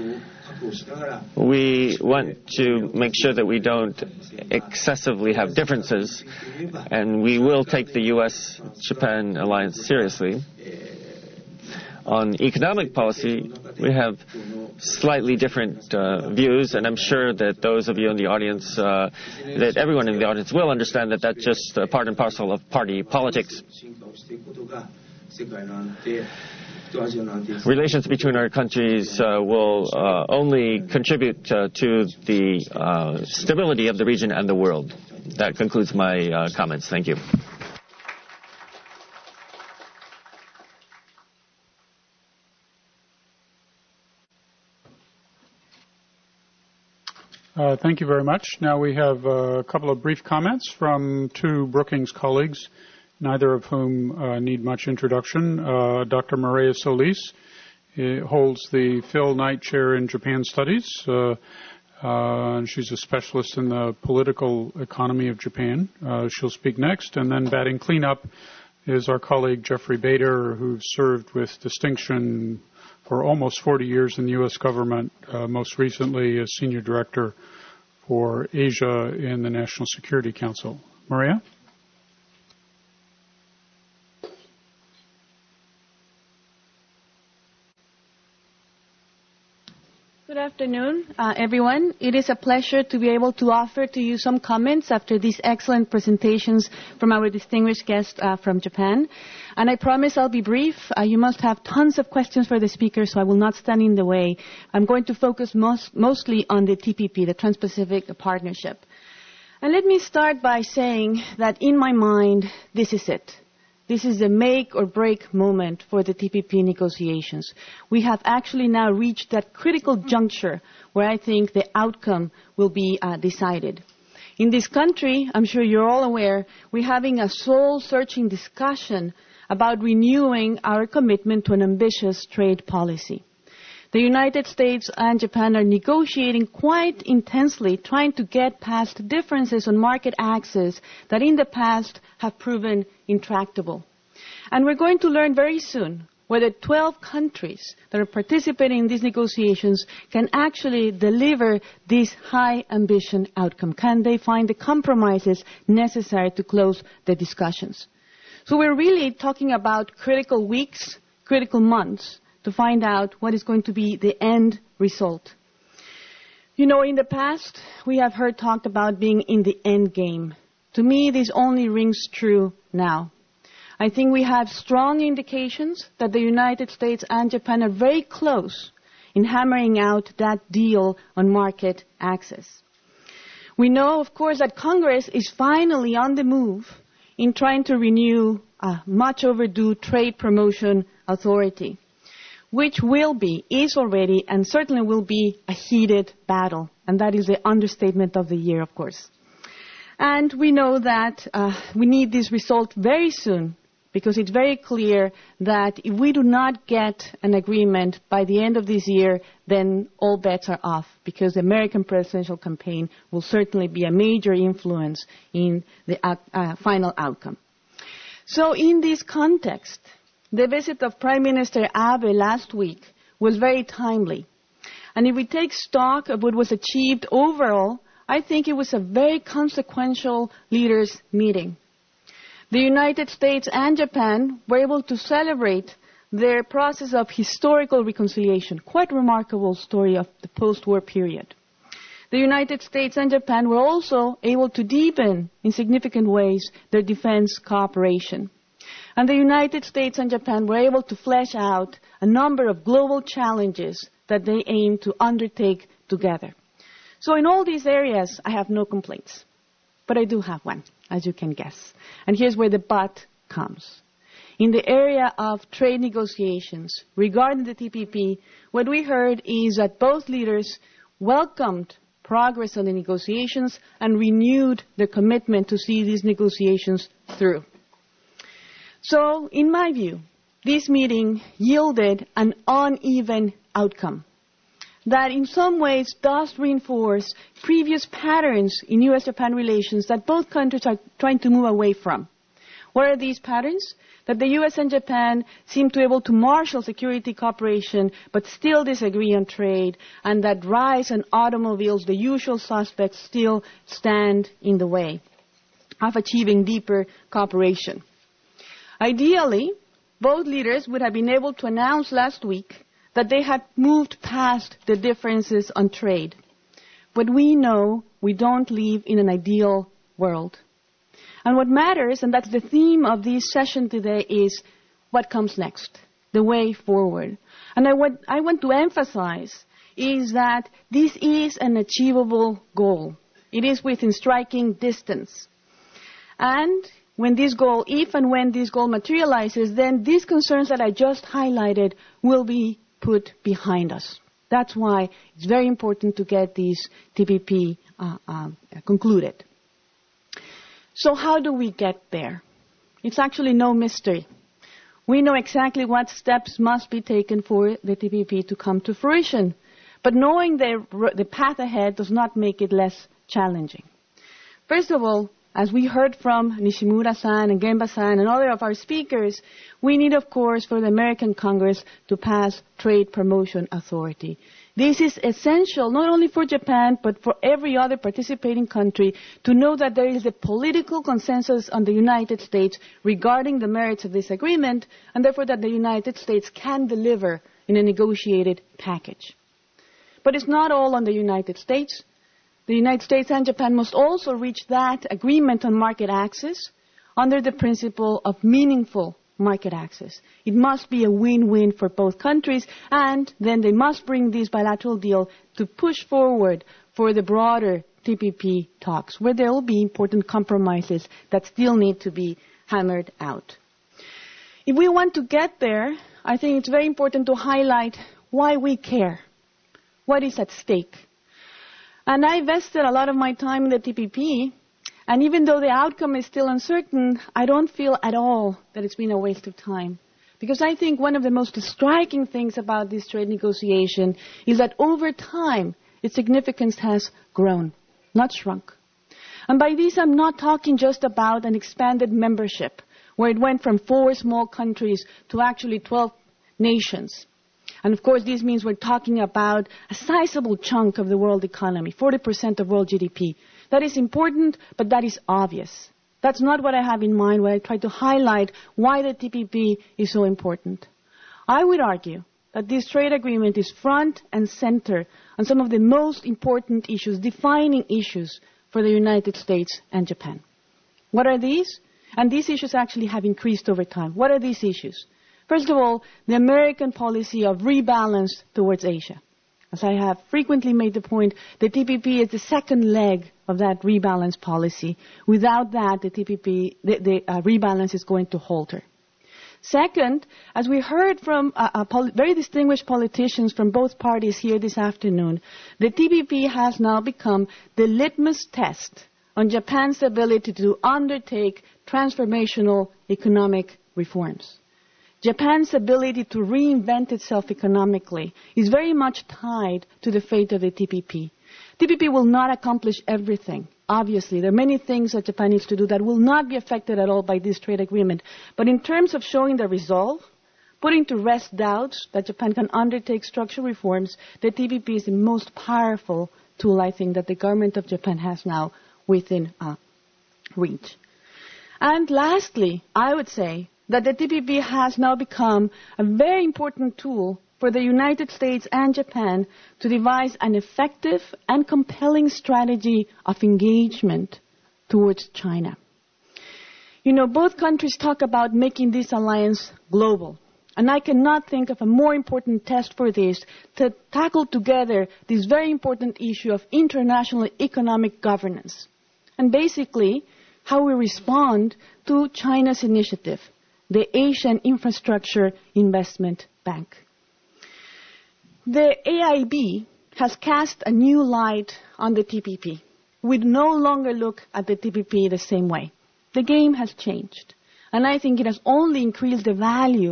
we want to make sure that we don't excessively have differences, and we will take the U.S.-Japan alliance seriously. On economic policy, we have slightly different views, and I'm sure that those of you in the audience, that everyone in the audience will understand that that's just part and parcel of party politics. Relations between our countries will only contribute to the stability of the region and the world. That concludes my comments. Thank you. Thank you very much. Now we have a couple of brief comments from two Brookings colleagues, neither of whom need much introduction. Dr. Maria Solis holds the Phil Knight Chair in Japan Studies, and she's a specialist in the political economy of Japan. She'll speak next, and then batting cleanup is our colleague Jeffrey Bader, who served with distinction for almost 40 years in the U.S. government, most recently as Senior Director for Asia in the National Security Council. Maria? Good afternoon, everyone. It is a pleasure to be able to offer to you some comments after these excellent presentations from our distinguished guest from Japan. And I promise I'll be brief. You must have tons of questions for the speaker, so I will not stand in the way. I'm going to focus mostly on the TPP, the Trans-Pacific Partnership. And let me start by saying that in my mind, this is it. This is a make or break moment for the TPP negotiations. We have actually now reached that critical juncture where I think the outcome will be decided. In this country, I'm sure you're all aware, we're having a soul-searching discussion about renewing our commitment to an ambitious trade policy. The United States and Japan are negotiating quite intensely, trying to get past differences on market access that in the past have proven intractable. And we're going to learn very soon whether 12 countries that are participating in these negotiations can actually deliver this high ambition outcome. Can they find the compromises necessary to close the discussions? So we're really talking about critical weeks, critical months, to find out what is going to be the end result. You know, in the past, we have heard talked about being in the end game. To me, this only rings true now. I think we have strong indications that the United States and Japan are very close in hammering out that deal on market access. We know, of course, that Congress is finally on the move in trying to renew a much overdue trade promotion authority, which is already, and certainly will be a heated battle. And that is the understatement of the year, of course. And we know that we need this result very soon, because it's very clear that if we do not get an agreement by the end of this year, then all bets are off, because the American presidential campaign will certainly be a major influence in the final outcome. So in this context, the visit of Prime Minister Abe last week was very timely. And if we take stock of what was achieved overall, I think it was a very consequential leaders' meeting. The United States and Japan were able to celebrate their process of historical reconciliation, quite remarkable story of the post-war period. The United States and Japan were also able to deepen in significant ways their defense cooperation. And the United States and Japan were able to flesh out a number of global challenges that they aim to undertake together. So in all these areas, I have no complaints. But I do have one, as you can guess. And here's where the but comes. In the area of trade negotiations regarding the TPP, what we heard is that both leaders welcomed progress on the negotiations and renewed their commitment to see these negotiations through. So, in my view, this meeting yielded an uneven outcome that in some ways does reinforce previous patterns in U.S.-Japan relations that both countries are trying to move away from. What are these patterns? That the U.S. and Japan seem to be able to marshal security cooperation but still disagree on trade, and that rice and automobiles, the usual suspects, still stand in the way of achieving deeper cooperation. Ideally, both leaders would have been able to announce last week that they had moved past the differences on trade. But we know we don't live in an ideal world. And what matters, and that's the theme of this session today, is what comes next, the way forward. And what I want to emphasize is that this is an achievable goal. It is within striking distance. And when this goal, if and when this goal materializes, then these concerns that I just highlighted will be put behind us. That's why it's very important to get this TPP concluded. So how do we get there? It's actually no mystery. We know exactly what steps must be taken for the TPP to come to fruition. But knowing the path ahead does not make it less challenging. First of all, as we heard from Nishimura-san and Gemba-san and other of our speakers, we need, of course, for the American Congress to pass Trade Promotion Authority. This is essential not only for Japan, but for every other participating country to know that there is a political consensus on the United States regarding the merits of this agreement, and therefore that the United States can deliver in a negotiated package. But it's not all on the United States. The United States and Japan must also reach that agreement on market access under the principle of meaningful market access. It must be a win-win for both countries, and then they must bring this bilateral deal to push forward for the broader TPP talks, where there will be important compromises that still need to be hammered out. If we want to get there, I think it's very important to highlight why we care, what is at stake. And I invested a lot of my time in the TPP, and even though the outcome is still uncertain, I don't feel at all that it's been a waste of time. Because I think one of the most striking things about this trade negotiation is that over time, its significance has grown, not shrunk. And by this, I'm not talking just about an expanded membership, where it went from 4 small countries to actually 12 nations. And of course, this means we're talking about a sizable chunk of the world economy, 40% of world GDP. That is important, but that is obvious. That's not what I have in mind when I try to highlight why the TPP is so important. I would argue that this trade agreement is front and center on some of the most important issues, defining issues for the United States and Japan. What are these? And these issues actually have increased over time. What are these issues? First of all, the American policy of rebalance towards Asia. As I have frequently made the point, the TPP is the second leg of that rebalance policy. Without that, the rebalance is going to falter. Second, as we heard from very distinguished politicians from both parties here this afternoon, the TPP has now become the litmus test on Japan's ability to undertake transformational economic reforms. Japan's ability to reinvent itself economically is very much tied to the fate of the TPP. TPP will not accomplish everything. Obviously, there are many things that Japan needs to do that will not be affected at all by this trade agreement. But in terms of showing the resolve, putting to rest doubts that Japan can undertake structural reforms, the TPP is the most powerful tool, I think, that the government of Japan has now within reach. And lastly, I would say that the TPP has now become a very important tool for the United States and Japan to devise an effective and compelling strategy of engagement towards China. You know, both countries talk about making this alliance global. And I cannot think of a more important test for this to tackle together this very important issue of international economic governance. And basically, how we respond to China's initiative, the Asian Infrastructure Investment Bank. The AIB has cast a new light on the TPP. We no longer look at the TPP the same way. The game has changed. And I think it has only increased the value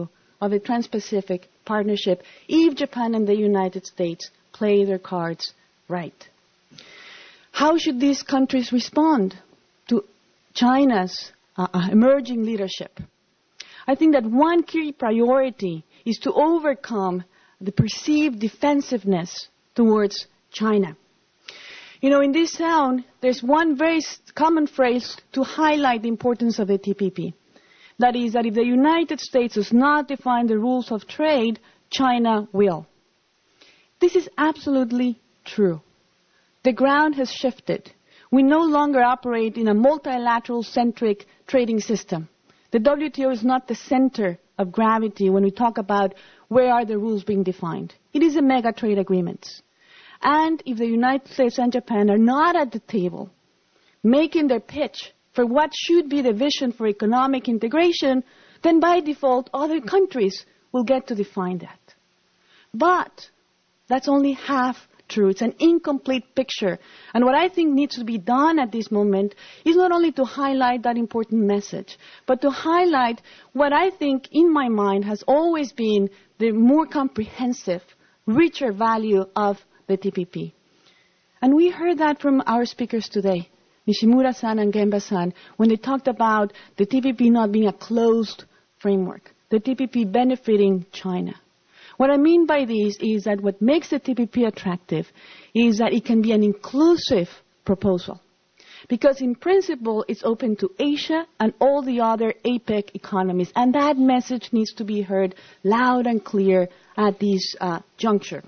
of a Trans-Pacific partnership if Japan and the United States play their cards right. How should these countries respond to China's emerging leadership? I think that one key priority is to overcome the perceived defensiveness towards China. You know, in this sound, there's one very common phrase to highlight the importance of the TPP. That is that if the United States does not define the rules of trade, China will. This is absolutely true. The ground has shifted. We no longer operate in a multilateral-centric trading system. The WTO is not the center of gravity when we talk about where are the rules being defined. It is a mega trade agreement. And if the United States and Japan are not at the table making their pitch for what should be the vision for economic integration, then by default other countries will get to define that. But that's only half true. It's an incomplete picture. And what I think needs to be done at this moment is not only to highlight that important message, but to highlight what I think in my mind has always been the more comprehensive, richer value of the TPP. And we heard that from our speakers today, Nishimura-san and Gemba-san, when they talked about the TPP not being a closed framework, the TPP benefiting China. What I mean by this is that what makes the TPP attractive is that it can be an inclusive proposal. Because in principle, it's open to Asia and all the other APEC economies. And that message needs to be heard loud and clear at this juncture.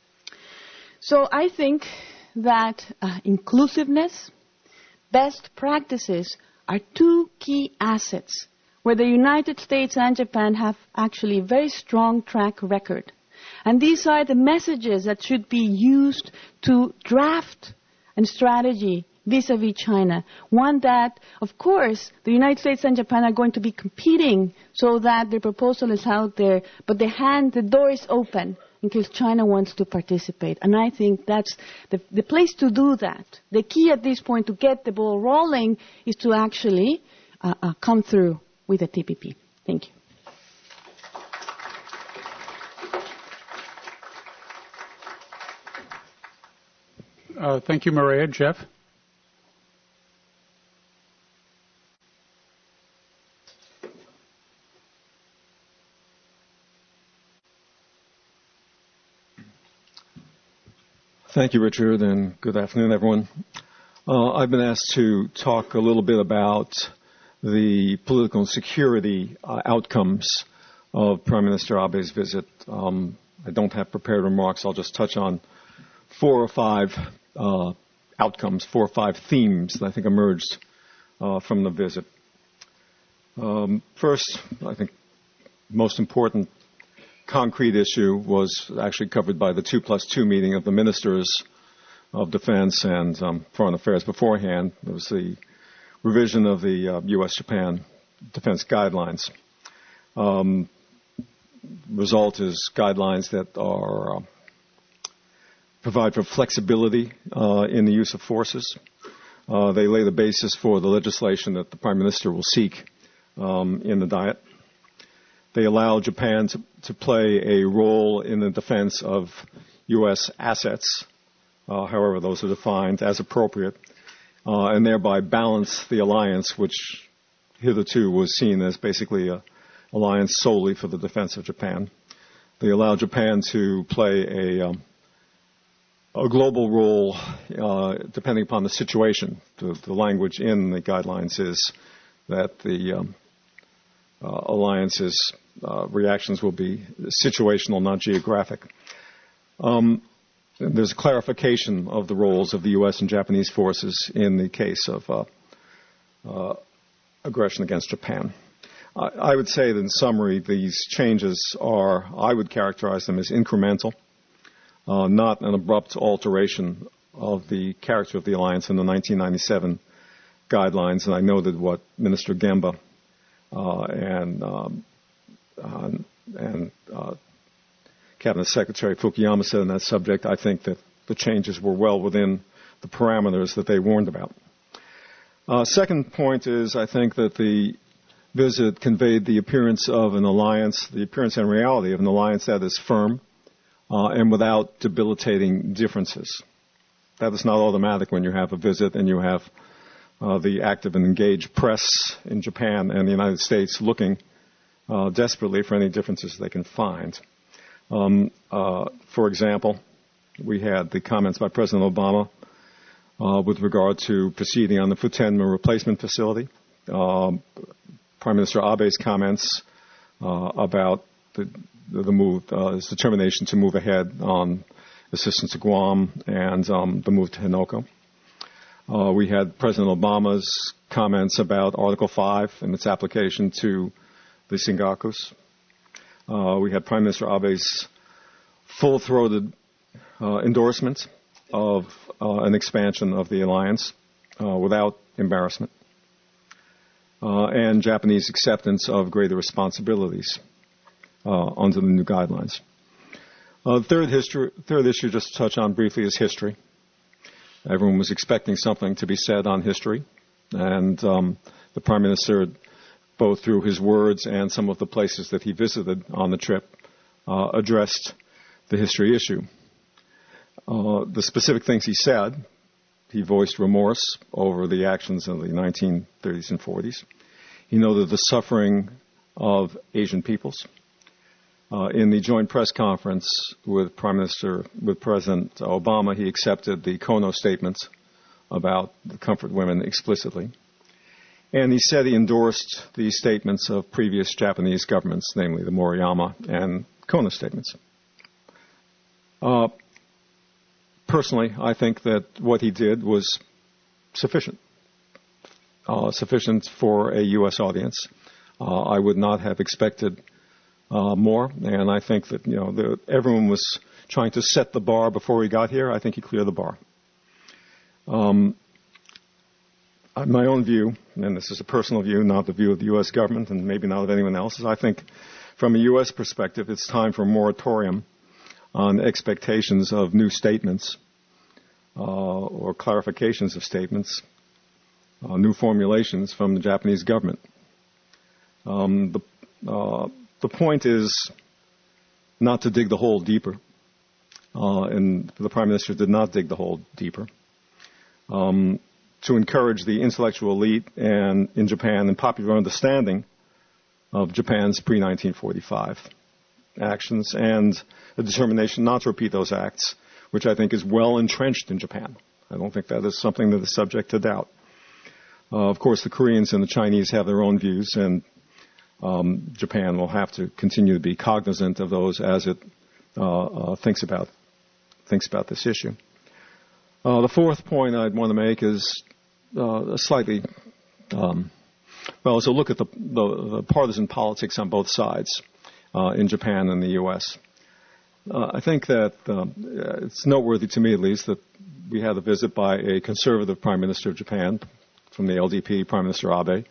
So I think that inclusiveness, best practices are two key assets where the United States and Japan have actually very strong track record. And these are the messages that should be used to draft a strategy vis-a-vis China. One that, of course, the United States and Japan are going to be competing so that the proposal is out there, but the door is open in case China wants to participate. And I think that's the place to do that. The key at this point to get the ball rolling is to actually come through with the TPP. Thank you. Thank you, Maria. Jeff? Thank you, Richard, and good afternoon, everyone. I've been asked to talk a little bit about the political and security outcomes of Prime Minister Abe's visit. I don't have prepared remarks. I'll just touch on 4 or 5 outcomes, 4 or 5 themes that I think emerged from the visit. First, I think most important concrete issue was actually covered by the 2+2 meeting of the ministers of defense and foreign affairs beforehand. There was the revision of the U.S.-Japan defense guidelines. Result is guidelines that are provide for flexibility in the use of forces. They lay the basis for the legislation that the Prime Minister will seek in the Diet. They allow Japan to play a role in the defense of U.S. assets, however those are defined, as appropriate, and thereby balance the alliance, which hitherto was seen as basically an alliance solely for the defense of Japan. They allow Japan to play a global role depending upon the situation. The language in the guidelines is that the alliance's reactions will be situational, not geographic. There's a clarification of the roles of the U.S. and Japanese forces in the case of aggression against Japan. I would say that in summary, these changes I would characterize them as incremental, not an abrupt alteration of the character of the alliance in the 1997 guidelines. And I noted what Minister Gemba and Cabinet Secretary Fukuyama said on that subject. I think that the changes were well within the parameters that they warned about. Second point is I think that the visit conveyed the appearance of an alliance, the appearance and reality of an alliance that is firm and without debilitating differences. That is not automatic when you have a visit and you have the active and engaged press in Japan and the United States looking desperately for any differences they can find. For example, we had the comments by President Obama with regard to proceeding on the Futenma replacement facility. Prime Minister Abe's comments about the move, his determination to move ahead on assistance to Guam and the move to Henoko. We had President Obama's comments about Article 5 and its application to the Senkakus. We had Prime Minister Abe's full-throated endorsement of an expansion of the alliance without embarrassment, and Japanese acceptance of greater responsibilities under the new guidelines. Third issue, just to touch on briefly, is history. Everyone was expecting something to be said on history, and the Prime Minister, both through his words and some of the places that he visited on the trip, addressed the history issue. The specific things he said, he voiced remorse over the actions of the 1930s and 40s. He noted the suffering of Asian peoples. In the joint press conference with President Obama, he accepted the Kono statements about the comfort women explicitly. And he said he endorsed the statements of previous Japanese governments, namely the Moriyama and Kono statements. Personally, I think that what he did was sufficient for a U.S. audience. I would not have expected more, and I think that everyone was trying to set the bar before he got here. I think he cleared the bar. My own view, and this is a personal view, not the view of the U.S. government and maybe not of anyone else, is I think from a U.S. perspective it's time for a moratorium on expectations of new statements or clarifications of statements, new formulations from the Japanese government. The point is not to dig the hole deeper, and the Prime Minister did not dig the hole deeper. To encourage the intellectual elite and in Japan and popular understanding of Japan's pre-1945 actions and a determination not to repeat those acts, which I think is well entrenched in Japan. I don't think that is something that is subject to doubt. Of course, the Koreans and the Chinese have their own views, and Japan will have to continue to be cognizant of those as it thinks about this issue. The fourth point I'd want to make is slightly, is a look at the partisan politics on both sides in Japan and the U.S. I think that it's noteworthy to me, at least, that we had a visit by a conservative Prime Minister of Japan from the LDP, Prime Minister Abe,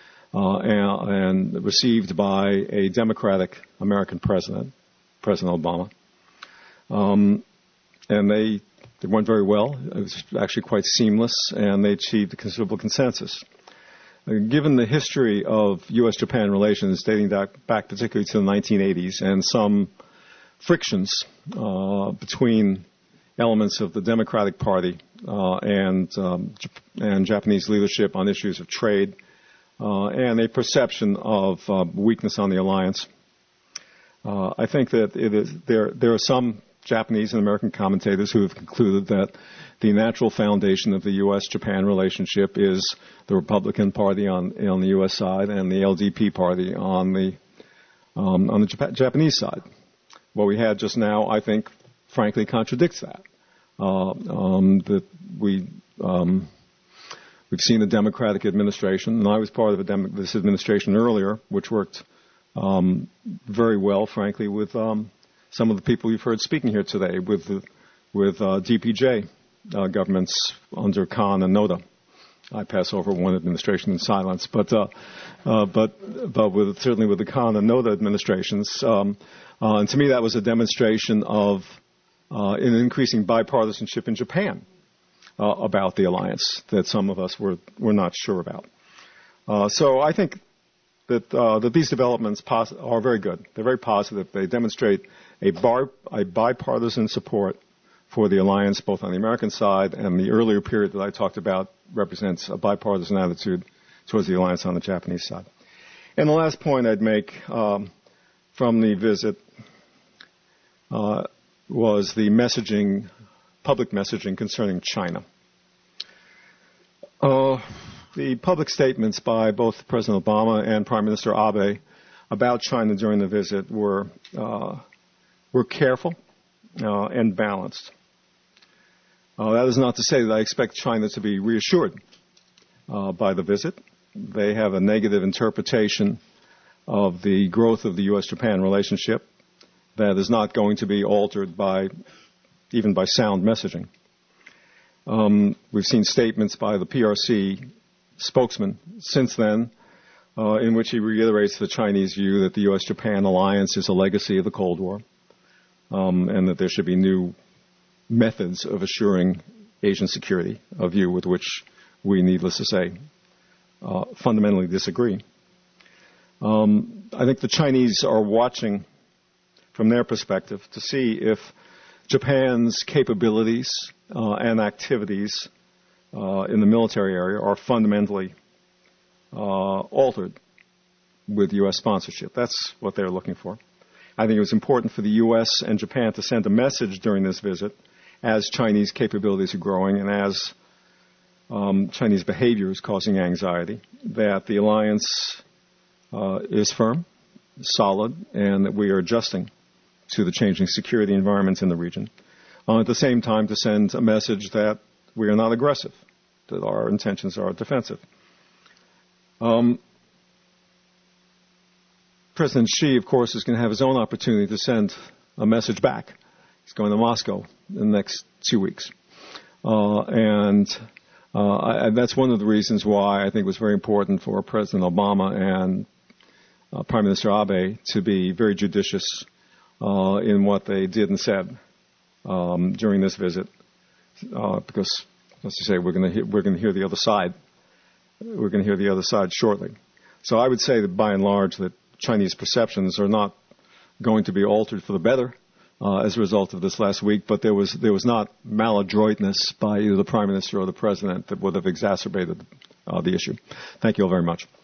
and received by a Democratic American President Obama. And they went very well. It was actually quite seamless, and they achieved a considerable consensus. Given the history of U.S.-Japan relations dating back particularly to the 1980s and some frictions between elements of the Democratic Party and Japanese leadership on issues of trade and a perception of weakness on the alliance, I think that there are some Japanese and American commentators who have concluded that the natural foundation of the U.S.-Japan relationship is the Republican Party on the U.S. side and the LDP Party on the Japanese side. What we had just now, I think, frankly, contradicts that. That we've seen a Democratic administration, and I was part of this administration earlier, which worked very well, frankly, with some of the people you've heard speaking here today, with DPJ governments under Khan and Noda. I pass over one administration in silence, but certainly with the Khan and Noda administrations, and to me that was a demonstration of an increasing bipartisanship in Japan about the alliance that some of us were not sure about. So I think that these developments are very good. They're very positive. They demonstrate a bipartisan support for the alliance, both on the American side and the earlier period that I talked about represents a bipartisan attitude towards the alliance on the Japanese side. And the last point I'd make from the visit was the messaging, public messaging concerning China. The public statements by both President Obama and Prime Minister Abe about China during the visit were careful and balanced. That is not to say that I expect China to be reassured by the visit. They have a negative interpretation of the growth of the U.S.-Japan relationship that is not going to be altered even by sound messaging. We've seen statements by the PRC spokesman since then in which he reiterates the Chinese view that the U.S.-Japan alliance is a legacy of the Cold War and that there should be new methods of assuring Asian security, a view with which we, needless to say, fundamentally disagree. I think the Chinese are watching from their perspective to see if Japan's capabilities and activities in the military area are fundamentally altered with U.S. sponsorship. That's what they're looking for. I think it was important for the U.S. and Japan to send a message during this visit as Chinese capabilities are growing and as Chinese behavior is causing anxiety, that the alliance is firm, solid, and that we are adjusting to the changing security environments in the region. At the same time, to send a message that we are not aggressive, that our intentions are defensive. President Xi, of course, is going to have his own opportunity to send a message back. He's going to Moscow in the next 2 weeks. That's one of the reasons why I think it was very important for President Obama and Prime Minister Abe to be very judicious in what they did and said during this visit, because, let's just say, we're going to hear the other side. We're going to hear the other side shortly. So I would say that by and large that Chinese perceptions are not going to be altered for the better as a result of this last week, but there was not maladroitness by either the Prime Minister or the President that would have exacerbated the issue. Thank you all very much.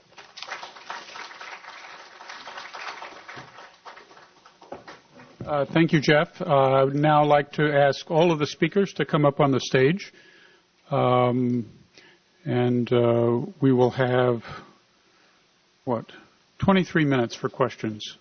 Thank you, Jeff. I would now like to ask all of the speakers to come up on the stage. We will have, 23 minutes for questions.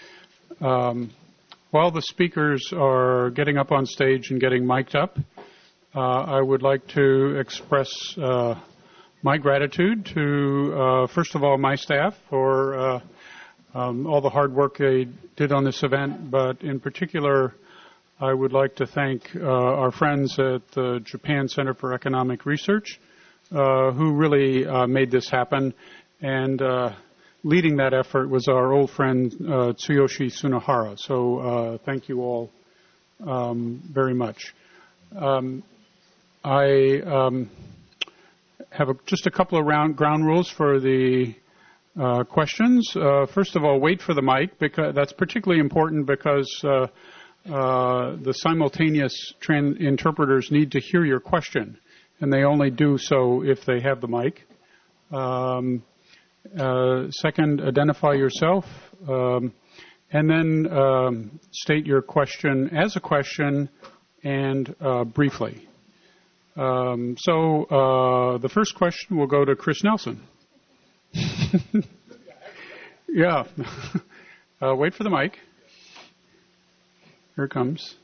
While the speakers are getting up on stage and getting mic'd up, I would like to express my gratitude to, first of all, my staff for all the hard work they did on this event, but in particular, I would like to thank our friends at the Japan Center for Economic Research, who really made this happen. And leading that effort was our old friend Tsuyoshi Tsunohara. So thank you all very much. I have just a couple of ground rules for the questions. First of all, wait for the mic, because that's particularly important because the simultaneous interpreters need to hear your question, and they only do so if they have the mic. Second, identify yourself, and then state your question as a question and briefly. The first question will go to Chris Nelson. Yeah. Wait for the mic. Here it comes.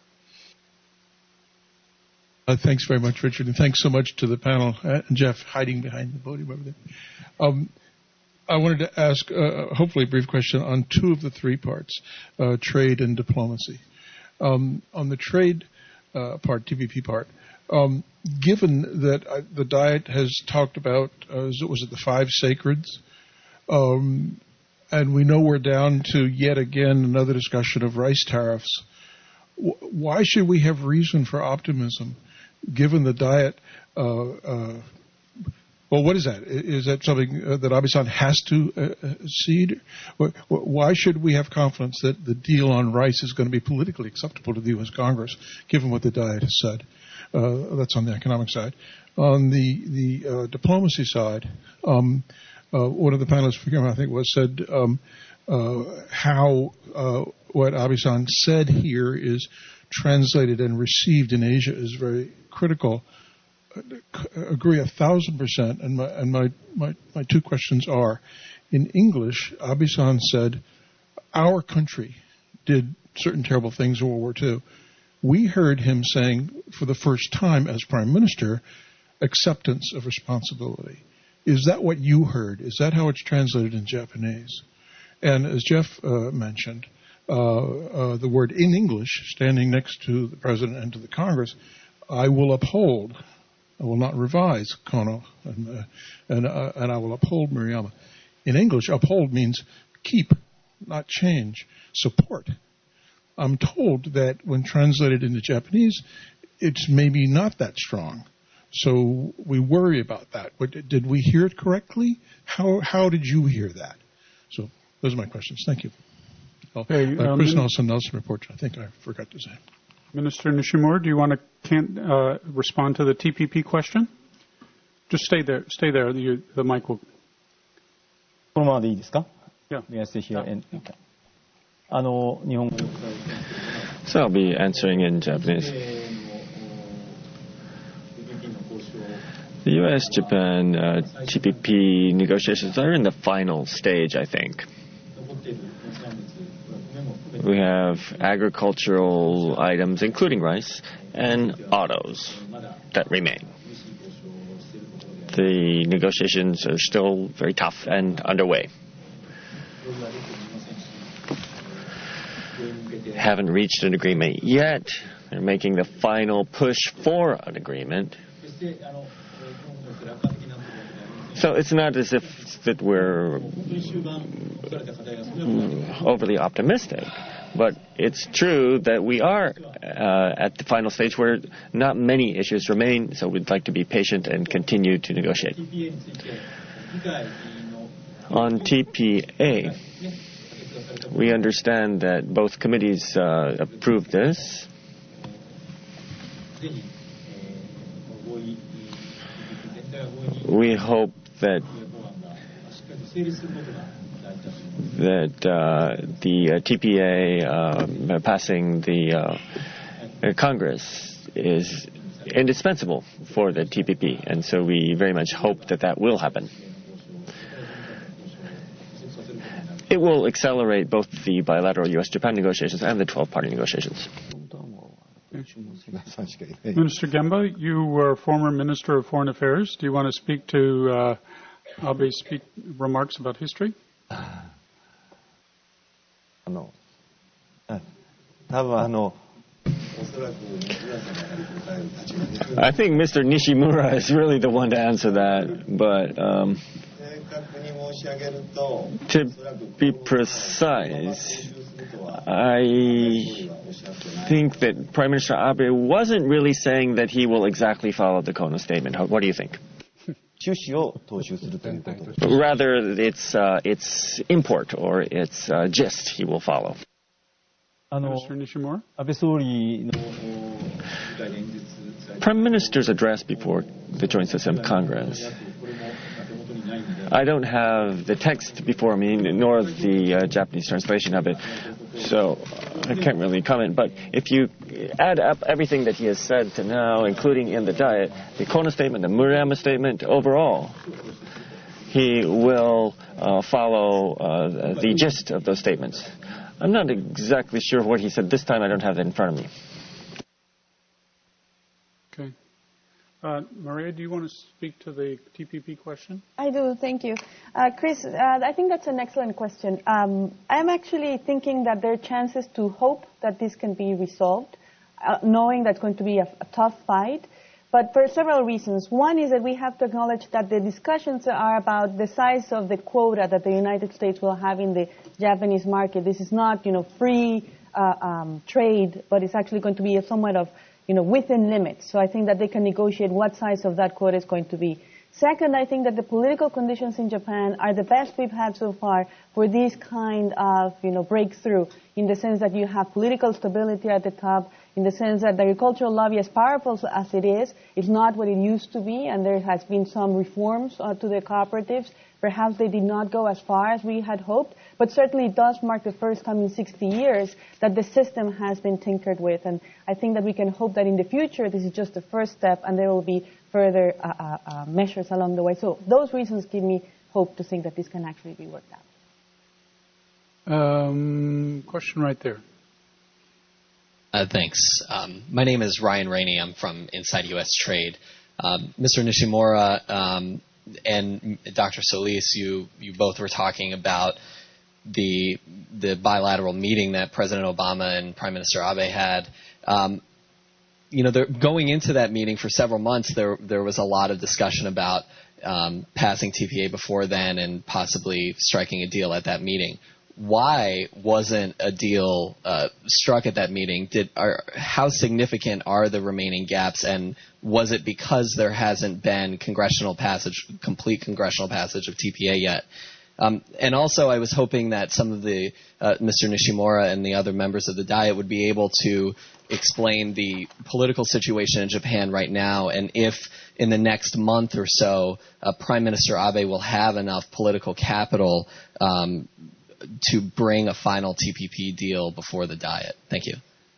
Thanks very much, Richard, and thanks so much to the panel and Jeff hiding behind the podium over there. I wanted to ask, hopefully, a brief question on two of the three parts, trade and diplomacy. On the trade part, TPP part, given that the Diet has talked about, was it the 5 sacreds? And we know we're down to yet again another discussion of rice tariffs. Why should we have reason for optimism, given the Diet Well, what is that? Is that something that Abe-san has to cede? Why should we have confidence that the deal on rice is going to be politically acceptable to the U.S. Congress, given what the Diet has said? That's on the economic side. On the diplomacy side, one of the panelists, I think, said how what Abe-san said here is translated and received in Asia is very critical. Agree 1,000%. And my two questions are: in English, Abe-san said, "Our country did certain terrible things in World War II." We heard him saying, for the first time as Prime Minister, acceptance of responsibility. Is that what you heard? Is that how it's translated in Japanese? And as Jeff mentioned, the word in English, standing next to the President and to the Congress, I will uphold. I will not revise Kono, and I will uphold Murayama. In English, uphold means keep, not change, support. I'm told that when translated into Japanese, it's maybe not that strong. So we worry about that. Did we hear it correctly? How did you hear that? So those are my questions. Thank you. Chris Nelson report, I think I forgot to say. Minister Nishimura, do you want to respond to the TPP question? Just stay there. Stay there. The mic will. Yeah. May I stay here? Okay. So I'll be answering in Japanese. The U.S.-Japan TPP negotiations are in the final stage, I think. We have agricultural items, including rice, and autos that remain. The negotiations are still very tough and underway. Haven't reached an agreement yet. They're making the final push for an agreement. So it's not as if that we're overly optimistic, but it's true that we are at the final stage where not many issues remain, so we'd like to be patient and continue to negotiate. On TPA, we understand that both committees approved this. We hope that the TPA passing the Congress is indispensable for the TPP, and so we very much hope that will happen. It will accelerate both the bilateral U.S.-Japan negotiations and the 12-party negotiations. Minister Gemba, you were former Minister of Foreign Affairs. Do you want to speak to Abe's remarks about history? I think Mr. Nishimura is really the one to answer that, but to be precise, I think that Prime Minister Abe wasn't really saying that he will exactly follow the Kono statement. What do you think? Rather, its import or its gist he will follow. Minister Nishimura? Prime Minister's address before the Joint Session of Congress. I don't have the text before me, nor the Japanese translation of it, so I can't really comment. But if you add up everything that he has said to now, including in the Diet, the Kono statement, the Murayama statement, overall, he will follow the gist of those statements. I'm not exactly sure what he said this time. I don't have that in front of me. Okay. Maria, do you want to speak to the TPP question? I do, thank you. Chris, I think that's an excellent question. I'm actually thinking that there are chances to hope that this can be resolved, knowing that's going to be a tough fight, but for several reasons. One is that we have to acknowledge that the discussions are about the size of the quota that the United States will have in the Japanese market. This is not, free trade, but it's actually going to be somewhat of within limits. So I think that they can negotiate what size of that quota is going to be. Second, I think that the political conditions in Japan are the best we've had so far for this kind of, breakthrough, in the sense that you have political stability at the top, in the sense that the agricultural lobby, as powerful as it is not what it used to be, and there has been some reforms to the cooperatives. Perhaps they did not go as far as we had hoped, but certainly it does mark the first time in 60 years that the system has been tinkered with. And I think that we can hope that in the future this is just the first step and there will be further measures along the way. So those reasons give me hope to think that this can actually be worked out. Question right there. Thanks. My name is Ryan Rainey. I'm from Inside U.S. Trade. Mr. Nishimura and Dr. Solis, you both were talking about the bilateral meeting that President Obama and Prime Minister Abe had. Going into that meeting for several months, there was a lot of discussion about passing TPA before then and possibly striking a deal at that meeting. Why wasn't a deal struck at that meeting? How significant are the remaining gaps, and was it because there hasn't been complete congressional passage of TPA yet? And also, I was hoping that some of the Mr. Nishimura and the other members of the Diet would be able to explain the political situation in Japan right now, and if in the next month or so, Prime Minister Abe will have enough political capital to bring a final TPP deal before the Diet. Thank you.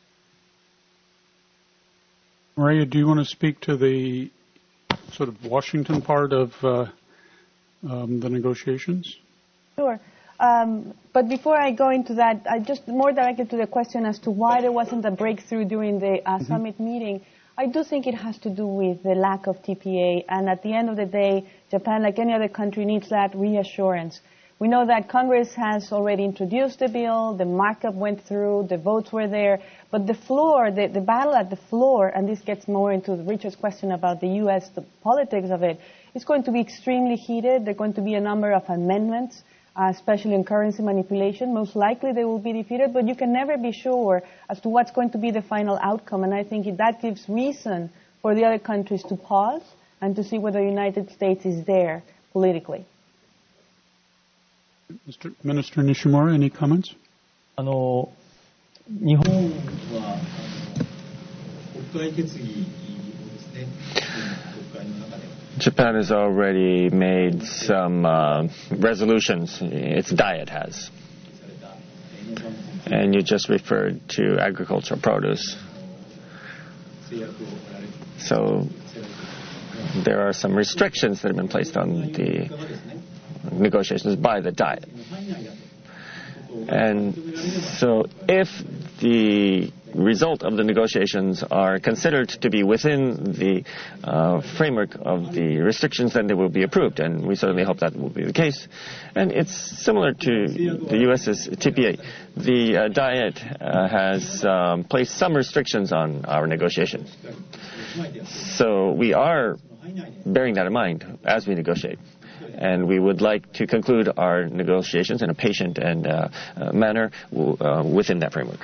Maria, do you want to speak to the sort of Washington part of the negotiations? Sure. But before I go into that, I just more directly to the question as to why there wasn't a breakthrough during the summit meeting. I do think it has to do with the lack of TPA, and at the end of the day, Japan, like any other country, needs that reassurance. We know that Congress has already introduced the bill, the markup went through, the votes were there, but the floor, the battle at the floor, and this gets more into Richard's question about the U.S., the politics of it, is going to be extremely heated. There are going to be a number of amendments, especially in currency manipulation. Most likely they will be defeated, but you can never be sure as to what's going to be the final outcome, and I think that gives reason for the other countries to pause and to see whether the United States is there politically. Mr. Minister Nishimura, any comments? Japan has already made some resolutions. Its Diet has. And you just referred to agricultural produce. So there are some restrictions that have been placed on the negotiations by the Diet. And so if the result of the negotiations are considered to be within the framework of the restrictions, then they will be approved, and we certainly hope that will be the case. And it's similar to the U.S.'s TPA. The Diet has placed some restrictions on our negotiations. So we are bearing that in mind as we negotiate. And we would like to conclude our negotiations in a patient and manner within that framework.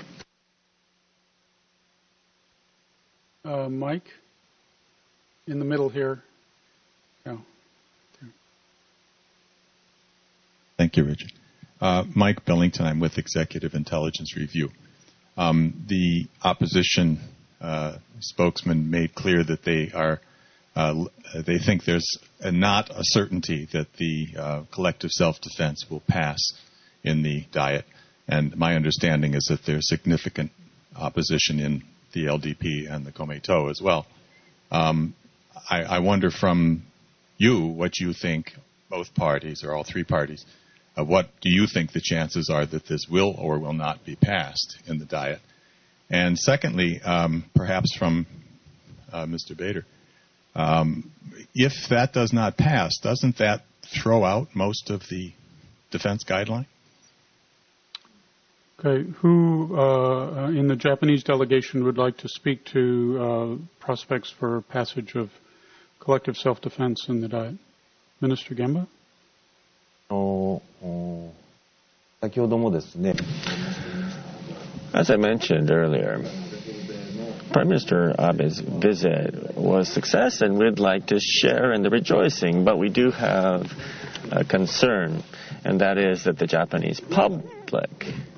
Mike, in the middle here. Yeah. Thank you, Richard. Mike Billington, I'm with Executive Intelligence Review. The opposition spokesman made clear that they think there's not a certainty that the collective self-defense will pass in the Diet. And my understanding is that there's significant opposition in the LDP and the Komeito as well. I wonder from you what you think, both parties or all three parties, what do you think the chances are that this will or will not be passed in the Diet? And secondly, perhaps from Mr. Bader, if that does not pass, doesn't that throw out most of the defense guideline? Okay. Who in the Japanese delegation would like to speak to prospects for passage of collective self-defense in the Diet? Minister Gemba? As I mentioned earlier, Prime Minister Abe's visit was a success, and we'd like to share in the rejoicing, but we do have a concern, and that is that the Japanese public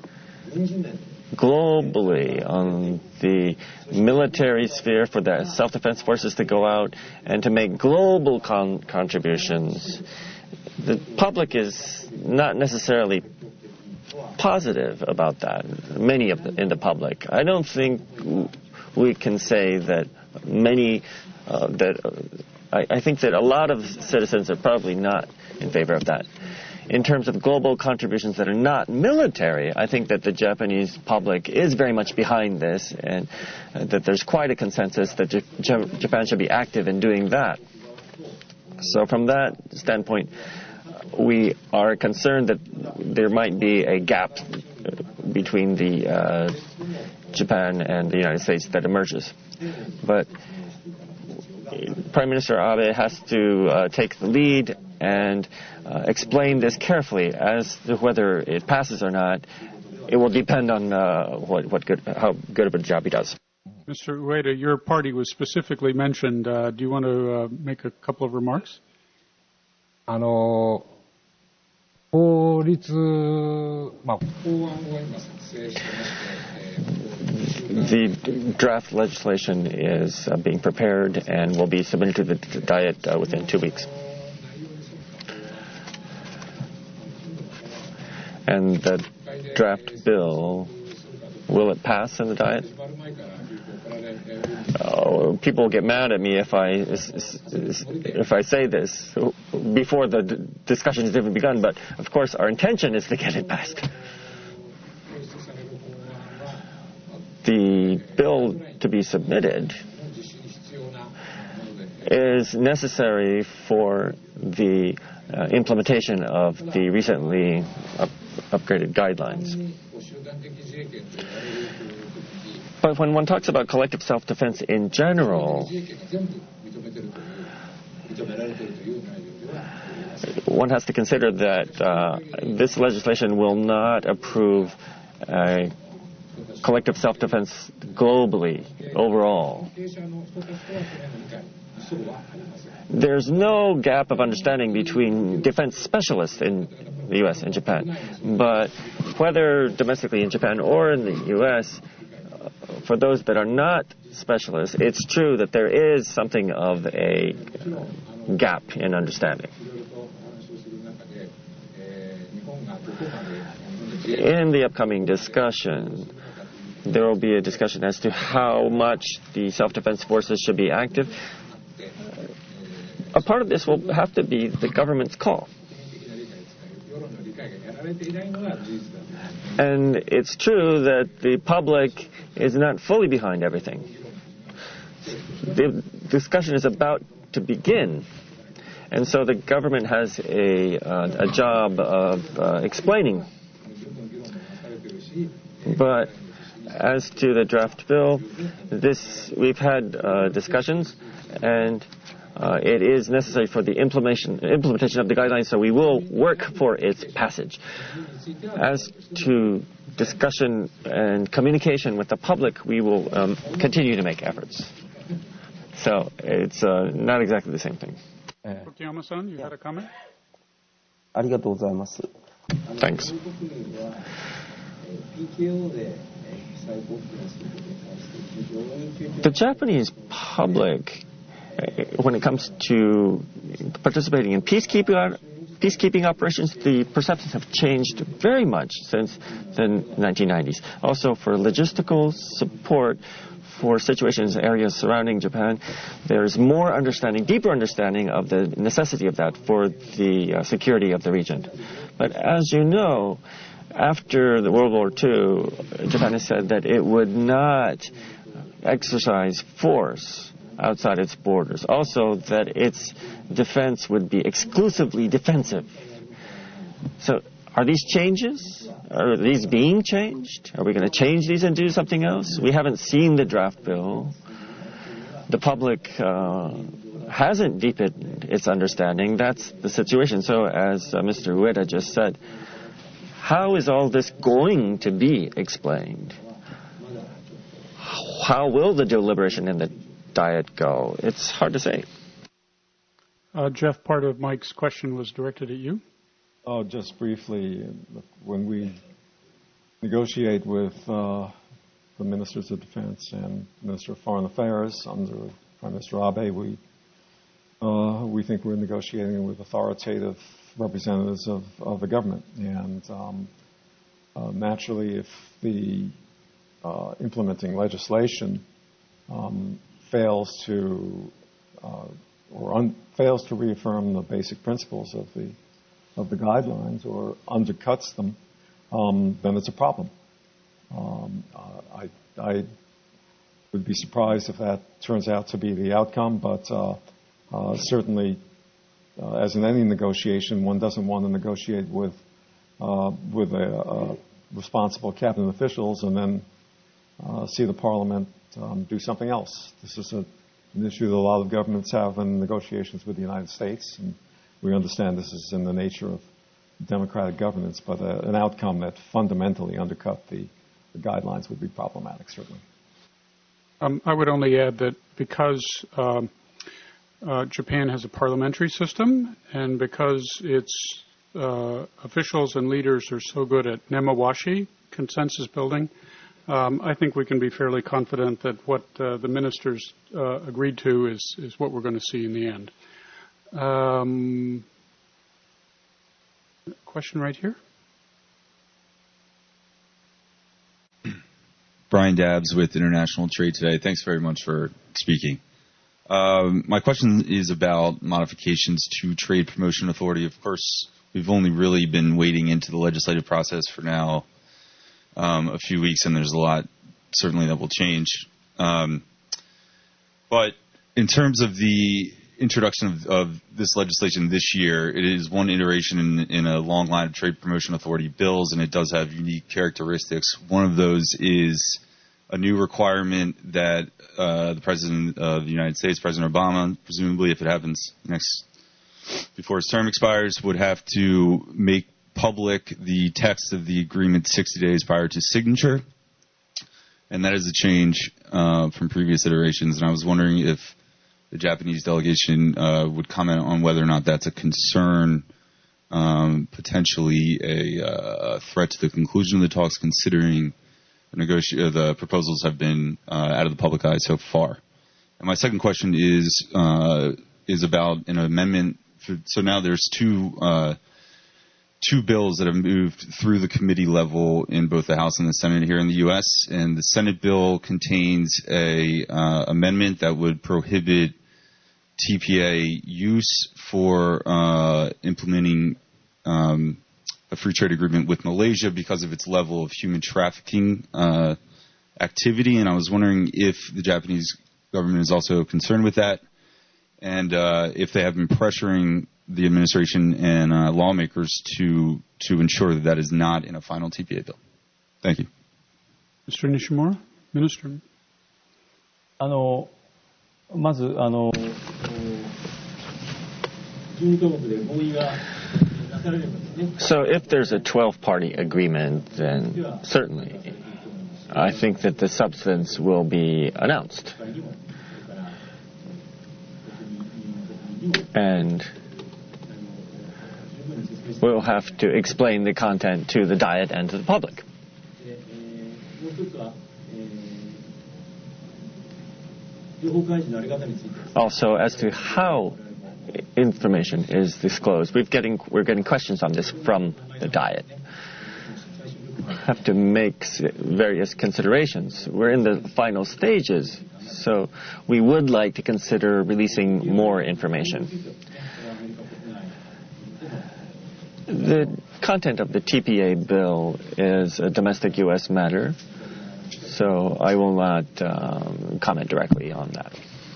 globally on the military sphere for the self-defense forces to go out and to make global contributions, the public is not necessarily positive about that. Many in the public. I don't think we can say that many, I think that a lot of citizens are probably not in favor of that. In terms of global contributions that are not military, I think that the Japanese public is very much behind this, and that there's quite a consensus that Japan should be active in doing that. So from that standpoint, we are concerned that there might be a gap between the Japan and the United States that emerges. But Prime Minister Abe has to take the lead and explain this carefully. As to whether it passes or not, it will depend on how good of a job he does. Mr. Ueda, your party was specifically mentioned. Do you want to make a couple of remarks? The draft legislation is being prepared and will be submitted to the Diet within 2 weeks. And the draft bill, will it pass in the Diet? People will get mad at me if I say this before the discussion has even begun, but of course our intention is to get it passed. The bill to be submitted is necessary for the implementation of the recently upgraded guidelines. But when one talks about collective self-defense in general, one has to consider that this legislation will not approve collective self-defense globally, overall. There's no gap of understanding between defense specialists in the U.S. and Japan. But whether domestically in Japan or in the U.S., for those that are not specialists, it's true that there is something of a gap in understanding. In the upcoming discussion, there will be a discussion as to how much the self-defense forces should be active. A part of this will have to be the government's call. And it's true that the public is not fully behind everything. The discussion is about to begin, and so the government has a job of explaining. But as to the draft bill, we've had discussions, and it is necessary for the implementation of the guidelines, so we will work for its passage. As to discussion and communication with the public, we will continue to make efforts. So it's not exactly the same thing. Tokiyama-san, you had a comment? Thanks. The Japanese public, when it comes to participating in peacekeeping operations, the perceptions have changed very much since the 1990s. Also, for logistical support for situations in areas surrounding Japan, there's more understanding, deeper understanding of the necessity of that for the security of the region. But as you know, after the World War II, Japan has said that it would not exercise force outside its borders. Also, that its defense would be exclusively defensive. So, are these changes? Are these being changed? Are we going to change these and do something else? We haven't seen the draft bill. The public hasn't deepened its understanding. That's the situation. So, as Mr. Ueda just said, how is all this going to be explained? how will the deliberation in the Diet go? It's hard to say. Jeff, part of Mike's question was directed at you. Oh, just briefly, when we negotiate with the Ministers of Defense and Minister of Foreign Affairs under Prime Minister Abe, we think we're negotiating with authoritative representatives of the government. And naturally, if the implementing legislation fails to reaffirm the basic principles of the guidelines or undercuts them, then it's a problem. I would be surprised if that turns out to be the outcome, but certainly, as in any negotiation, one doesn't want to negotiate with responsible cabinet officials and then see the Parliament do something else. This is an issue that a lot of governments have in negotiations with the United States, and we understand this is in the nature of democratic governance, but an outcome that fundamentally undercut the guidelines would be problematic, certainly. I would only add that because Japan has a parliamentary system, and because its officials and leaders are so good at nemawashi, consensus building, I think we can be fairly confident that what the ministers agreed to is what we're going to see in the end. Question right here. Brian Dabbs with International Trade Today. Thanks very much for speaking. My question is about modifications to Trade Promotion Authority. Of course, we've only really been wading into the legislative process for now a few weeks, and there's a lot certainly that will change. But in terms of the introduction of this legislation this year, it is one iteration in a long line of Trade Promotion Authority bills, and it does have unique characteristics. One of those is a new requirement that the President of the United States, President Obama, presumably if it happens before his term expires, would have to make public the text of the agreement 60 days prior to signature. And that is a change from previous iterations. And I was wondering if the Japanese delegation would comment on whether or not that's a concern, potentially a threat to the conclusion of the talks, considering the proposals have been out of the public eye so far. And my second question is about an amendment. So now there's two bills that have moved through the committee level in both the House and the Senate here in the U.S. And the Senate bill contains a amendment that would prohibit TPA use for implementing a free trade agreement with Malaysia because of its level of human trafficking activity. And I was wondering if the Japanese government is also concerned with that, and if they have been pressuring the administration and lawmakers to ensure that that is not in a final TPA bill. Thank you. Mr. Nishimura, Minister. まず So if there's a 12-party agreement, then certainly I think that the substance will be announced. And we'll have to explain the content to the Diet and to the public. Also, as to how information is disclosed, we're getting questions on this from the Diet. Have to make various considerations. We're in the final stages, so we would like to consider releasing more information. The content of the TPA bill is a domestic U.S. matter, so I will not comment directly on that.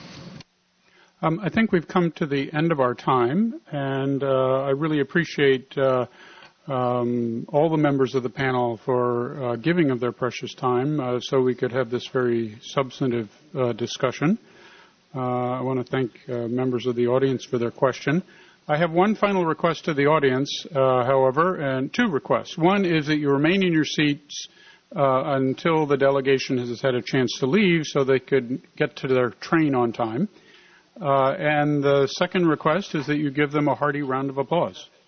I think we've come to the end of our time, and I really appreciate all the members of the panel for giving of their precious time so we could have this very substantive discussion. I want to thank members of the audience for their question. I have one final request to the audience, however, and two requests. One is that you remain in your seats until the delegation has had a chance to leave so they could get to their train on time. And the second request is that you give them a hearty round of applause.